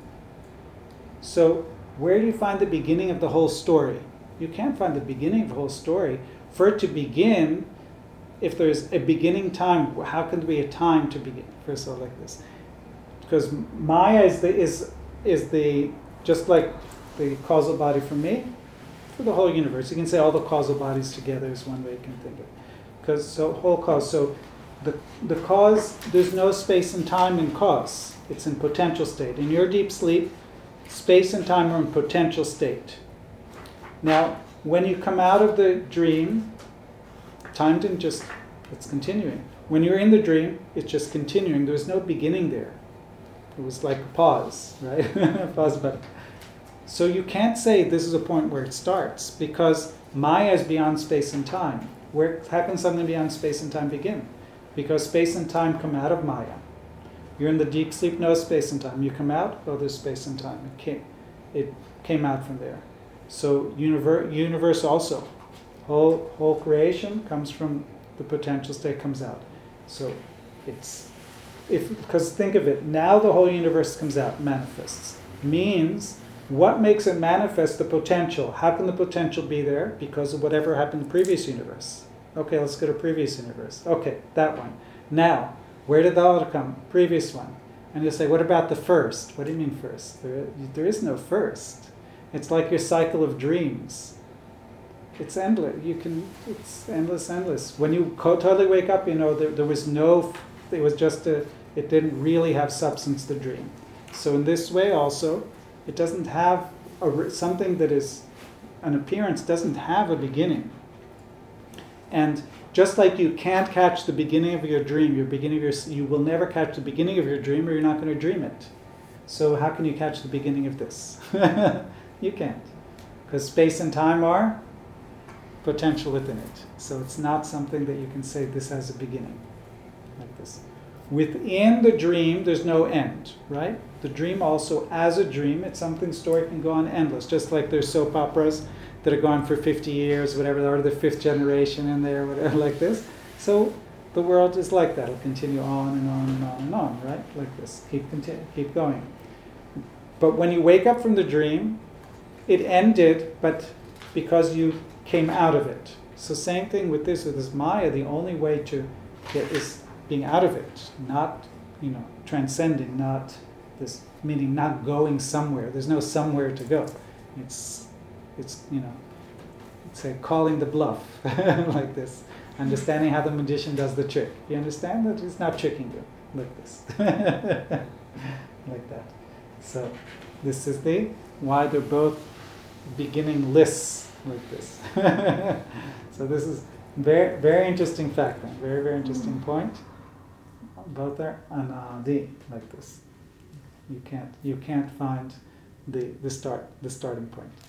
So where do you find the beginning of the whole story? You can't find the beginning of the whole story. For it to begin, if there's a beginning time, how can there be a time to begin? First of all, like this. Because Maya is the just like the causal body for me, for the whole universe. You can say all the causal bodies together is one way you can think of it. Because whole cause. So the cause, there's no space and time in cause. It's in potential state. In your deep sleep, space and time are in potential state. Now, when you come out of the dream, time didn't just, it's continuing. When you're in the dream, it's just continuing. There's no beginning there. It was like a pause, right? Pause button. So you can't say this is a point where it starts, because Maya is beyond space and time. How can something beyond space and time begin? Because space and time come out of Maya. You're in the deep sleep, no space and time. You come out, oh, there's space and time. It came out from there. So universe also. Whole creation comes from the potential state, comes out. So because think of it, now the whole universe comes out, manifests. Means, what makes it manifest? The potential. How can the potential be there? Because of whatever happened in the previous universe. Okay, let's go to previous universe. Okay, that one. Now, where did the other come? Previous one. And you'll say, what about the first? What do you mean first? There is no first. It's like your cycle of dreams. It's endless. It's endless. When you totally wake up, there was no, it was just it didn't really have substance, the dream. So in this way also, it doesn't have something that is an appearance, doesn't have a beginning. And just like you can't catch the beginning of your dream, you will never catch the beginning of your dream, or you're not going to dream it. So how can you catch the beginning of this? You can't. Because space and time are potential within it. So it's not something that you can say this has a beginning, like this. Within the dream, there's no end, right? The dream also, as a dream, it's something, story can go on endless. Just like there's soap operas that are going for 50 years, whatever, or the 5th generation in there, whatever, like this. So the world is like that. It'll continue on and on and on and on, right? Like this. Keep going. But when you wake up from the dream, it ended, but because you came out of it. So same thing with this Maya. The only way to get is being out of it, not transcending, not this meaning not going somewhere. There's no somewhere to go. It's say calling the bluff like this. Understanding how the magician does the trick. You understand that he's not tricking you like this, like that. So this is why they're both beginningless like this. So this is very, very interesting fact. Then. Very, very interesting point. Both are anadi like this. You can't find the starting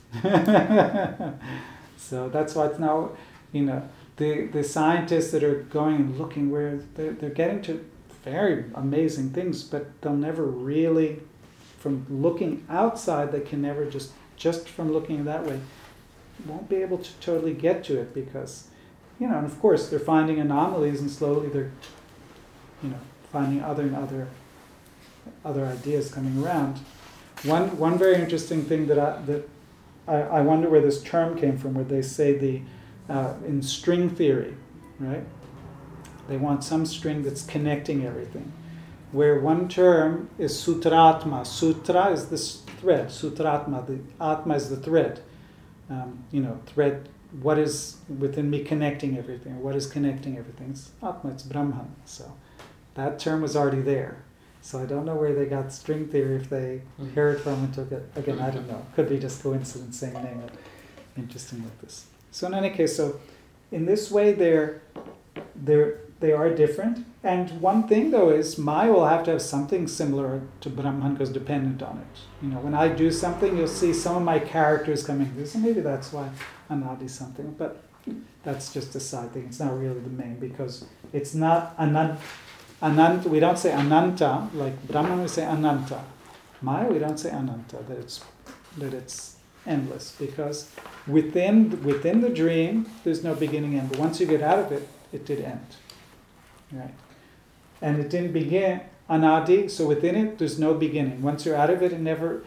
point. So that's why it's now, the scientists that are going and looking where they're getting to very amazing things, but they'll never really, from looking outside, they can never just from looking that way, won't be able to totally get to it because, and of course they're finding anomalies and slowly they're, finding other ideas coming around. One very interesting thing that I wonder where this term came from, where they say in string theory, right? They want some string that's connecting everything. Where one term is sutratma. Sutra is this thread. Sutratma, the atma is the thread. Thread, what is within me connecting everything? What is connecting everything? It's atma, it's Brahman. So that term was already there. So I don't know where they got string theory, if they heard from and took it. Again, I don't know. Could be just coincidence, same name. But interesting like this. So in any case, so in this way they are different. And one thing though is Maya will have to have something similar to Brahman because dependent on it. When I do something, you'll see some of my characters coming through. So maybe that's why Anadi something. But that's just a side thing. It's not really the main because it's not Ananta, we don't say Ananta, like Brahman we say Ananta. Maya we don't say Ananta, that it's endless, because within the dream there's no beginning end. But once you get out of it, it did end. Right? And it didn't begin Anadi, so within it there's no beginning. Once you're out of it, it never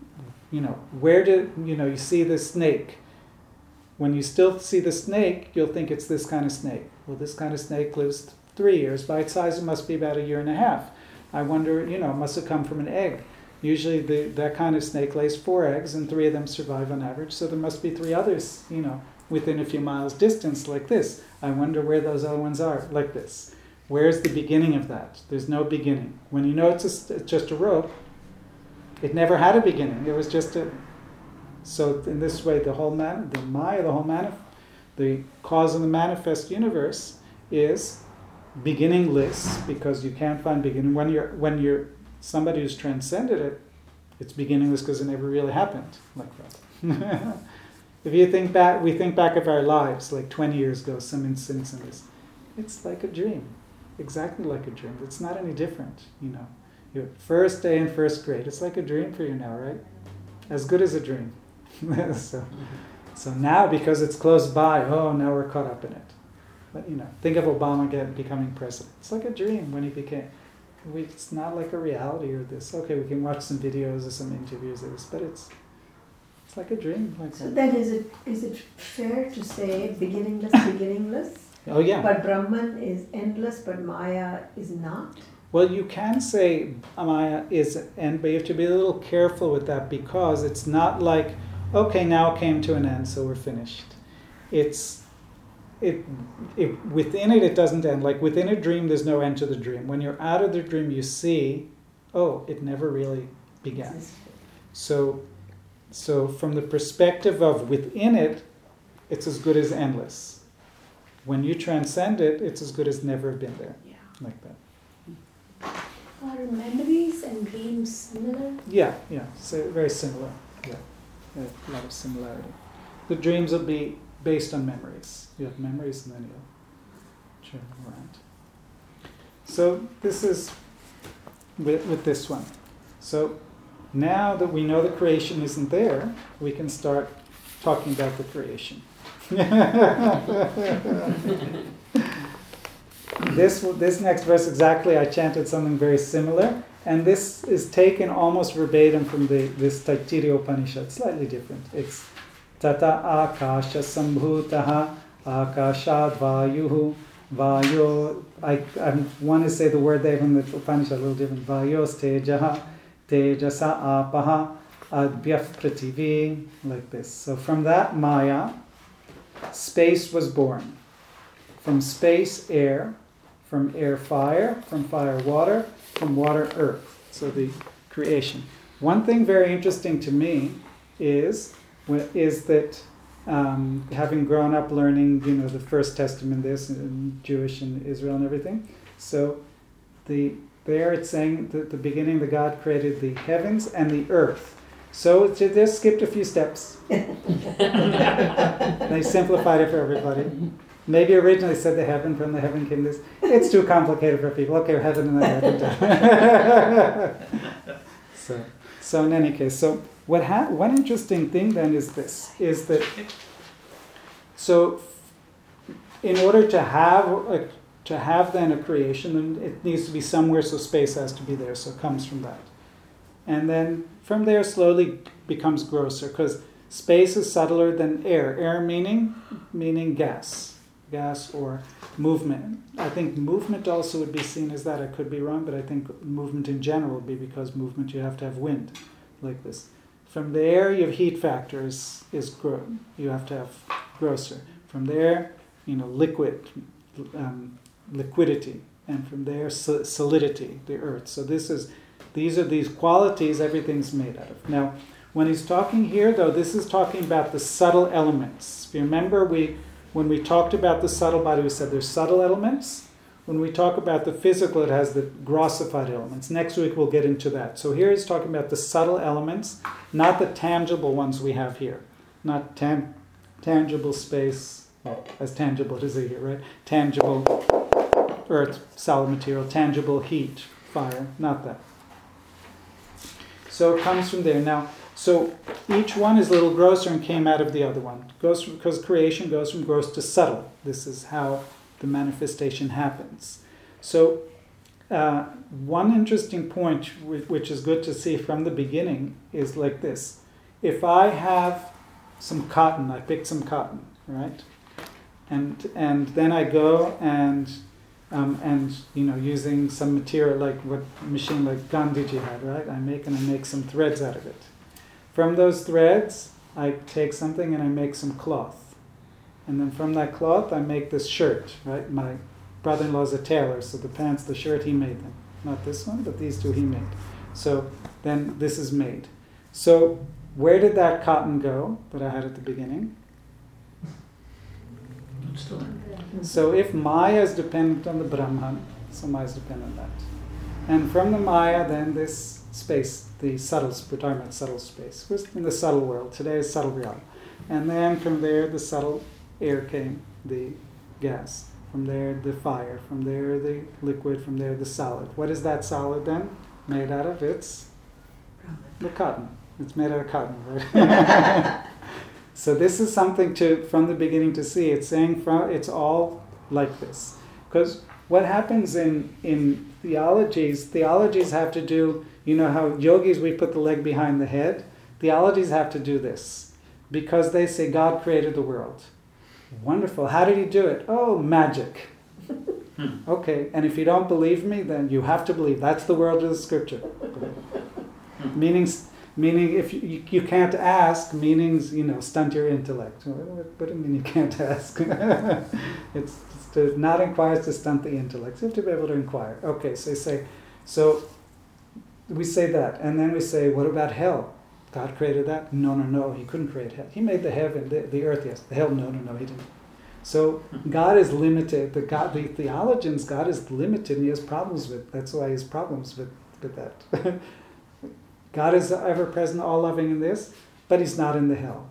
you see the snake. When you still see the snake, you'll think it's this kind of snake. Well, this kind of snake lives 3 years. By its size, it must be about 1.5 years. I wonder, it must have come from an egg. Usually that kind of snake lays 4 eggs and 3 of them survive on average. So there must be 3 others, within a few miles distance like this. I wonder where those other ones are, like this. Where's the beginning of that? There's no beginning. When you know it's just a rope, it never had a beginning. It was just a... So in this way, the cause of the manifest universe is beginningless, because you can't find beginning. When you're somebody who's transcended it, it's beginningless because it never really happened like that. If you think back, we think back of our lives, like 20 years ago, some instance in this. It's like a dream, exactly like a dream. It's not any different, Your first day in first grade, it's like a dream for you now, right? As good as a dream. So now, because it's close by, now we're caught up in it. But think of Obama becoming president. It's like a dream when he became. It's not like a reality or this. Okay, we can watch some videos or some interviews of this, but it's like a dream. So then is it fair to say beginningless? Oh yeah. But Brahman is endless, but Maya is not? Well, you can say Maya is end, but you have to be a little careful with that, because it's not like, okay, now it came to an end, so we're finished. Within it doesn't end. Like within a dream, there's no end to the dream. When you're out of the dream, you see, it never really began. So from the perspective of within it, it's as good as endless. When you transcend it, it's as good as never been there. Yeah. Like that. Are memories and dreams similar? Yeah, so very similar. Yeah, a lot of similarity. The dreams will be based on memories. You have memories and then you'll travel around. So this is with this one. So now that we know the creation isn't there, we can start talking about the creation. This next verse exactly, I chanted something very similar, and this is taken almost verbatim from this Taittiriya Upanishad, slightly different. It's Tata Akasha Sambhutaha Akashad Vayuhu Vayo. I want to say the word there from the Upanishad a little different. Vayos Tejaha Tejasa apaha adbyaf prativi, like this. So from that Maya, space was born. From space, air. From air, fire. From fire, water. From water, earth. So the creation. One thing very interesting to me is that having grown up learning, the First Testament, this and Jewish and Israel and everything. So there it's saying that at the beginning, the God created the heavens and the earth. So it just skipped a few steps. They simplified it for everybody. Maybe originally said the heaven, from the heaven came this. It's too complicated for people. Okay, heaven and then heaven. So in any case, so one interesting thing then is this, is that, so in order to have then a creation, then it needs to be somewhere, so space has to be there, so it comes from that. And then from there slowly becomes grosser, because space is subtler than air. Air meaning gas or movement. I think movement also would be seen as that. I could be wrong, but I think movement in general would be, because movement you have to have wind, like this. From there you have heat factor is you have to have grosser. From there, liquidity, and from there solidity, the earth. So these are these qualities everything's made out of. Now, when he's talking here, though, this is talking about the subtle elements. If you remember, when we talked about the subtle body, we said there's subtle elements. When we talk about the physical, it has the grossified elements. Next week we'll get into that. So here he's talking about the subtle elements, not the tangible ones we have here. Not tangible space, as tangible as it here, right? Tangible earth, solid material, tangible heat, fire, not that. So it comes from there. Now, so each one is a little grosser and came out of the other one. Because creation goes from gross to subtle. This is how the manifestation happens. So one interesting point, which is good to see from the beginning, is like this. If I have some cotton, I picked some cotton, right? And then I go and using some material like what machine like Gandhiji had, right? I make some threads out of it. From those threads, I take something and I make some cloth. And then from that cloth, I make this shirt, right? My brother-in-law's a tailor, so the pants, the shirt, he made them. Not this one, but these two he made. So then this is made. So where did that cotton go that I had at the beginning? It's still there. So if Maya is dependent on the Brahman, so Maya is dependent on that. And from the Maya, then this space, the subtle, we're talking about subtle space. We're in the subtle world. Today is subtle realm. And then from there, the subtle air came, the gas. From there, the fire. From there, the liquid. From there, the solid. What is that solid then made out of? It's the cotton. It's made out of cotton, right? So this is something from the beginning to see. It's saying it's all like this. Because what happens in theologies have to do, how yogis, we put the leg behind the head. Theologies have to do this. Because they say God created the world. Wonderful. How did he do it? Oh, magic. Okay, and if you don't believe me, then you have to believe. That's the world of the scripture. Meaning if you can't ask, meanings, stunt your intellect. What do you mean you can't ask? It's to not inquire is to stunt the intellect. So you have to be able to inquire. Okay, so we say that. And then we say, what about hell? God created that? No, he couldn't create hell. He made the heaven, the earth, yes. The hell, no, he didn't. So God is limited. The theologians, God is limited and he has problems with. That's why he has problems with that. God is ever-present, all-loving in this, but he's not in the hell.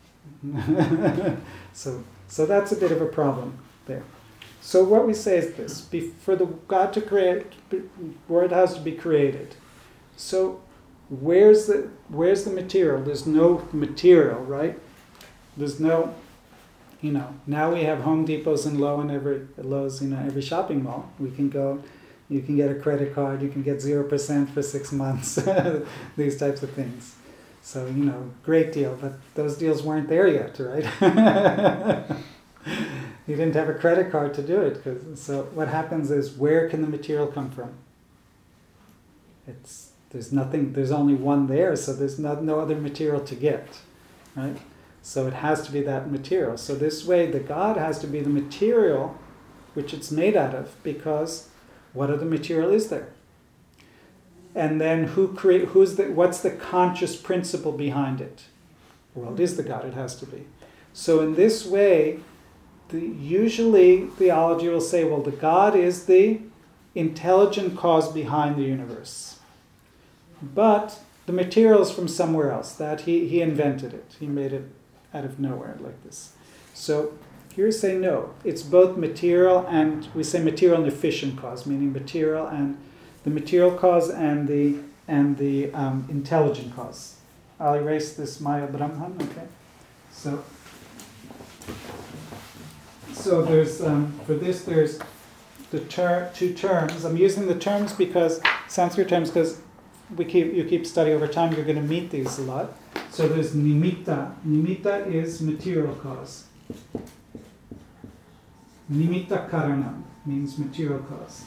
So that's a bit of a problem there. So what we say is this. For the God to create, world has to be created. So where's the material? There's no material, right? There's no, now we have Home Depots and Lowe's, every shopping mall. We can go, you can get a credit card, you can get 0% for 6 months, these types of things. So, great deal, but those deals weren't there yet, right? You didn't have a credit card to do it. So what happens is, where can the material come from? It's There's nothing. There's only one there, so there's no other material to get, right? So it has to be that material. So this way, the God has to be the material which it's made out of, because what other material is there? And then what's the conscious principle behind it? Well, it is the God. It has to be. So in this way, usually theology will say, well, the God is the intelligent cause behind the universe. But the material is from somewhere else. That he invented it. He made it out of nowhere like this. So here we say no. It's both material and, we say material and efficient cause, meaning material and the material cause and the intelligent cause. I'll erase this Maya Brahman. Okay. So there's for this there's the two terms. I'm using the terms because Sanskrit terms, because you keep studying over time. You're going to meet these a lot. So there's nimitta. Nimitta is material cause. Nimitta karanam means material cause.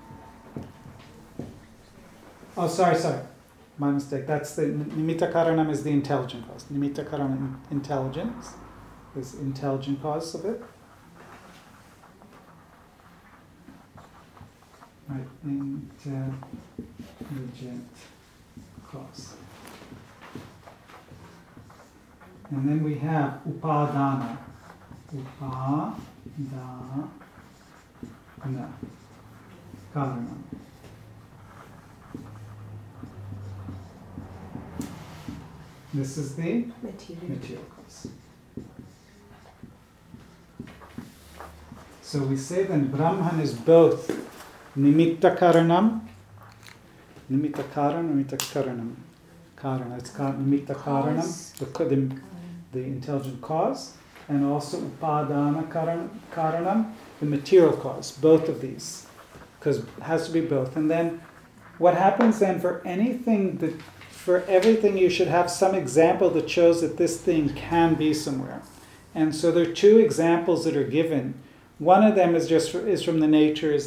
Oh, sorry. My mistake. That's the nimitta karanam is the intelligent cause. Nimitta karanam, intelligence, is intelligent cause of it. Right, intelligent cause. And then we have upadana. Upadana karanam. This is the material cause. So we say then Brahman is both nimitta karanam, nimitta karanam. Karana, it's nimitta karanam, the intelligent cause, and also upadana karanam, the material cause, both of these, because it has to be both. And then what happens then for everything you should have some example that shows that this thing can be somewhere. And so there are two examples that are given. One of them is from the nature is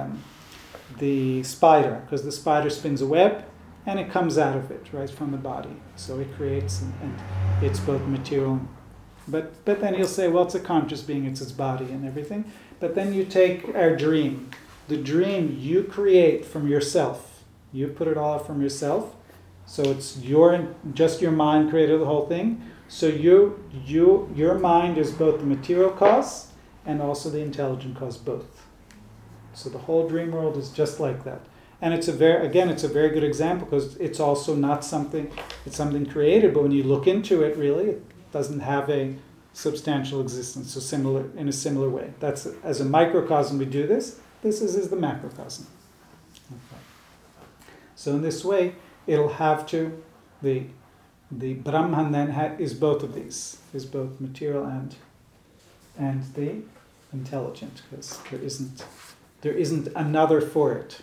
the spider, because the spider spins a web and it comes out of it, right, from the body. So it creates, and it's both material. But then you'll say, well, it's a conscious being, it's its body and everything. But then you take our dream. The dream you create from yourself. You put it all out from yourself. So it's just your mind created the whole thing. So your mind is both the material cause and also the intelligent cause, both. So the whole dream world is just like that. And it's a very good example, because it's also not something, it's something created, but when you look into it, really, it doesn't have a substantial existence. So in a similar way. That's, as a microcosm we do this. This is the macrocosm. Okay. So in this way, it'll have to, the Brahman then is both of these, is both material and the intelligent, because there isn't another for it.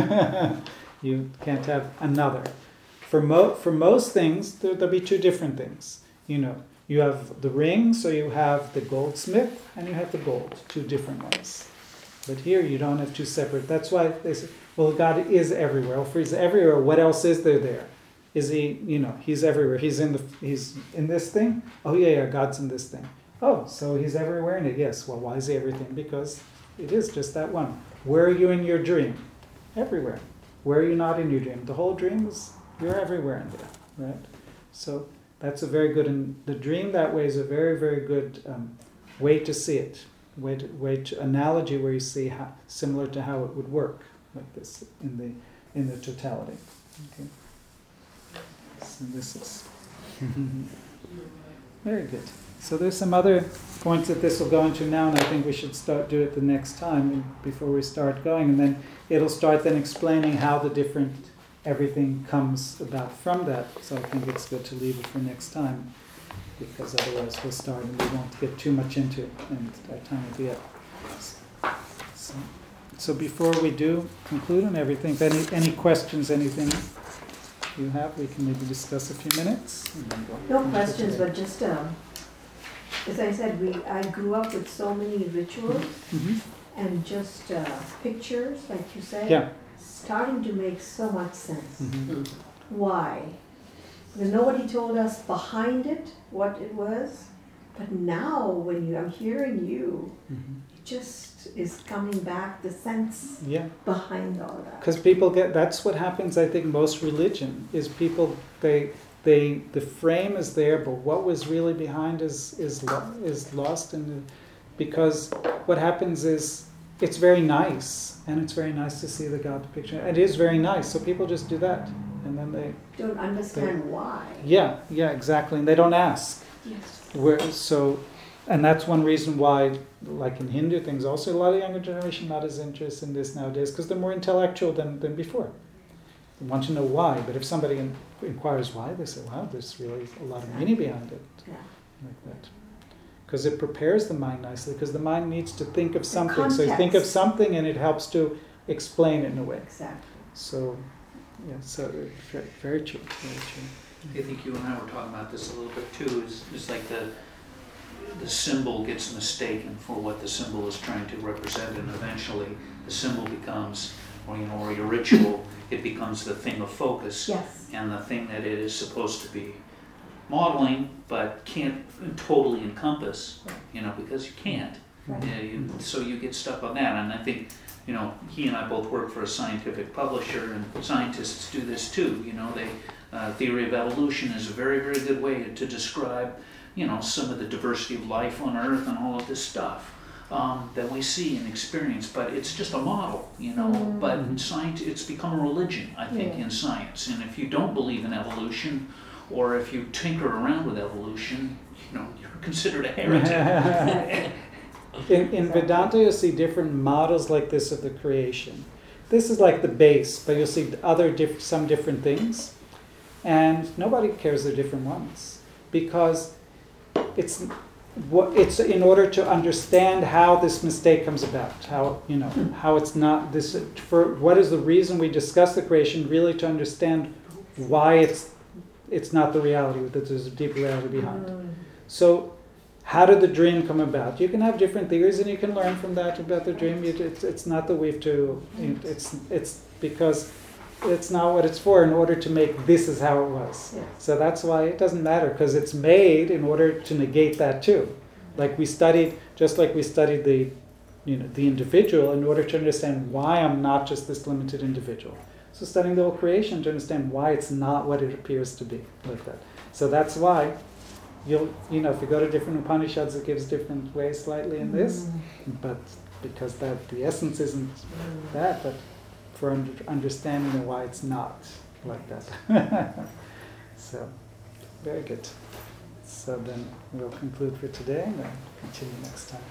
You can't have another. For most things, there'll be two different things. You have the ring, so you have the goldsmith, and you have the gold, two different ones. But here you don't have two separate. That's why they say, well, God is everywhere. Well, if he's everywhere, what else is there? Is he, he's everywhere. He's in this thing? Oh, yeah, God's in this thing. Oh, so he's everywhere in it. Yes. Well, why is he everything? Because it is just that one. Where are you in your dream? Everywhere. Where are you not in your dream? The whole dream is, you're everywhere in there, right? So that's a very good, and the dream that way is a very, very good way to see it. Way to analogy where you see how similar to how it would work, like this in the totality. Okay. So this is very good. So there's some other points that this will go into now, and I think we should do it the next time before we start going, and then it'll start then explaining how the different everything comes about from that. So I think it's good to leave it for next time, because otherwise we'll start and we won't get too much into it, and our time will be up. So before we do conclude on everything, if any questions, anything you have, we can maybe discuss a few minutes. No questions, but just as I said, I grew up with so many rituals Mm-hmm. and just pictures, like you said. Yeah. starting to make so much sense. Mhm. Why? Because nobody told us behind it what it was. But now when I'm hearing you, Mhm. it just is coming back, the sense Yeah. behind all that. Because people that's what happens, I think, most religion is people, the frame is there, but what was really behind is lost because what happens is it's very nice, and it's very nice to see the God picture. It is very nice, so people just do that, and then they Don't understand why. yeah, exactly, and they don't ask. Yes. And that's one reason why, like in Hindu things, also a lot of younger generation not as interested in this nowadays because they're more intellectual than before. They want to know why, but if somebody inquires why, they say, wow, there's really a lot of meaning behind it, Yeah. like that. Because it prepares the mind nicely, because the mind needs to think of something. So you context. think of something and it helps to explain it in a way. Exactly. So, yeah, so very true, very true. I think you and I were talking about this a little bit too, is like the symbol gets mistaken for what the symbol is trying to represent, and eventually the symbol becomes, or your ritual, it becomes the thing of focus. Yes. And the thing that it is supposed to be modeling, but can't totally encompass, because you can't. Right. So you get stuck on that, and I think, he and I both work for a scientific publisher, and scientists do this too. Theory of evolution is a very, very good way to describe, some of the diversity of life on Earth and all of this stuff that we see and experience. But it's just a model, But in science, it's become a religion, I think, in science. And if you don't believe in evolution, or if you tinker around with evolution, you're considered a heretic. In Vedanta, you'll see different models like this of the creation. This is like the base, but you'll see some different things, and nobody cares the different ones because it's in order to understand how this mistake comes about, how it's not this. For what is the reason we discuss the creation? Really, to understand why it's not the reality, that there's a deeper reality behind. So, how did the dream come about? You can have different theories, and you can learn from that about the dream. It's not that we have to. It's because it's not what it's for. In order to make this is how it was. Yeah. So that's why it doesn't matter, because it's made in order to negate that too. Like we studied the individual in order to understand why I'm not just this limited individual. So studying the whole creation to understand why it's not what it appears to be, like that. So that's why if you go to different Upanishads, it gives different ways slightly in this, but because the essence isn't that, but for understanding why it's not like that. So, very good. So then we'll conclude for today and then continue next time.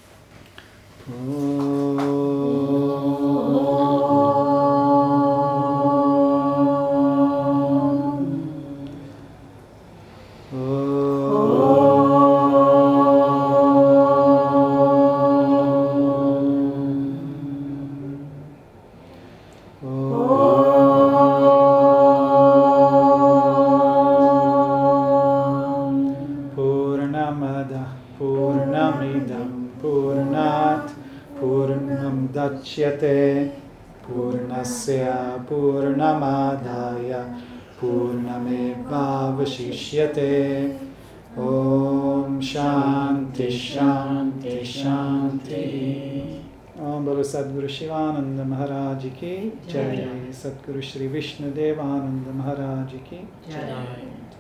Purnasya Purnamadaya Purnamevavashishyate. Om Shanti Shanti Shanti. Om Bolo Sadguru Shivananda Maharaj Ki Jai. Sadguru Shri Vishnu Devananda Maharaj Ki Jai.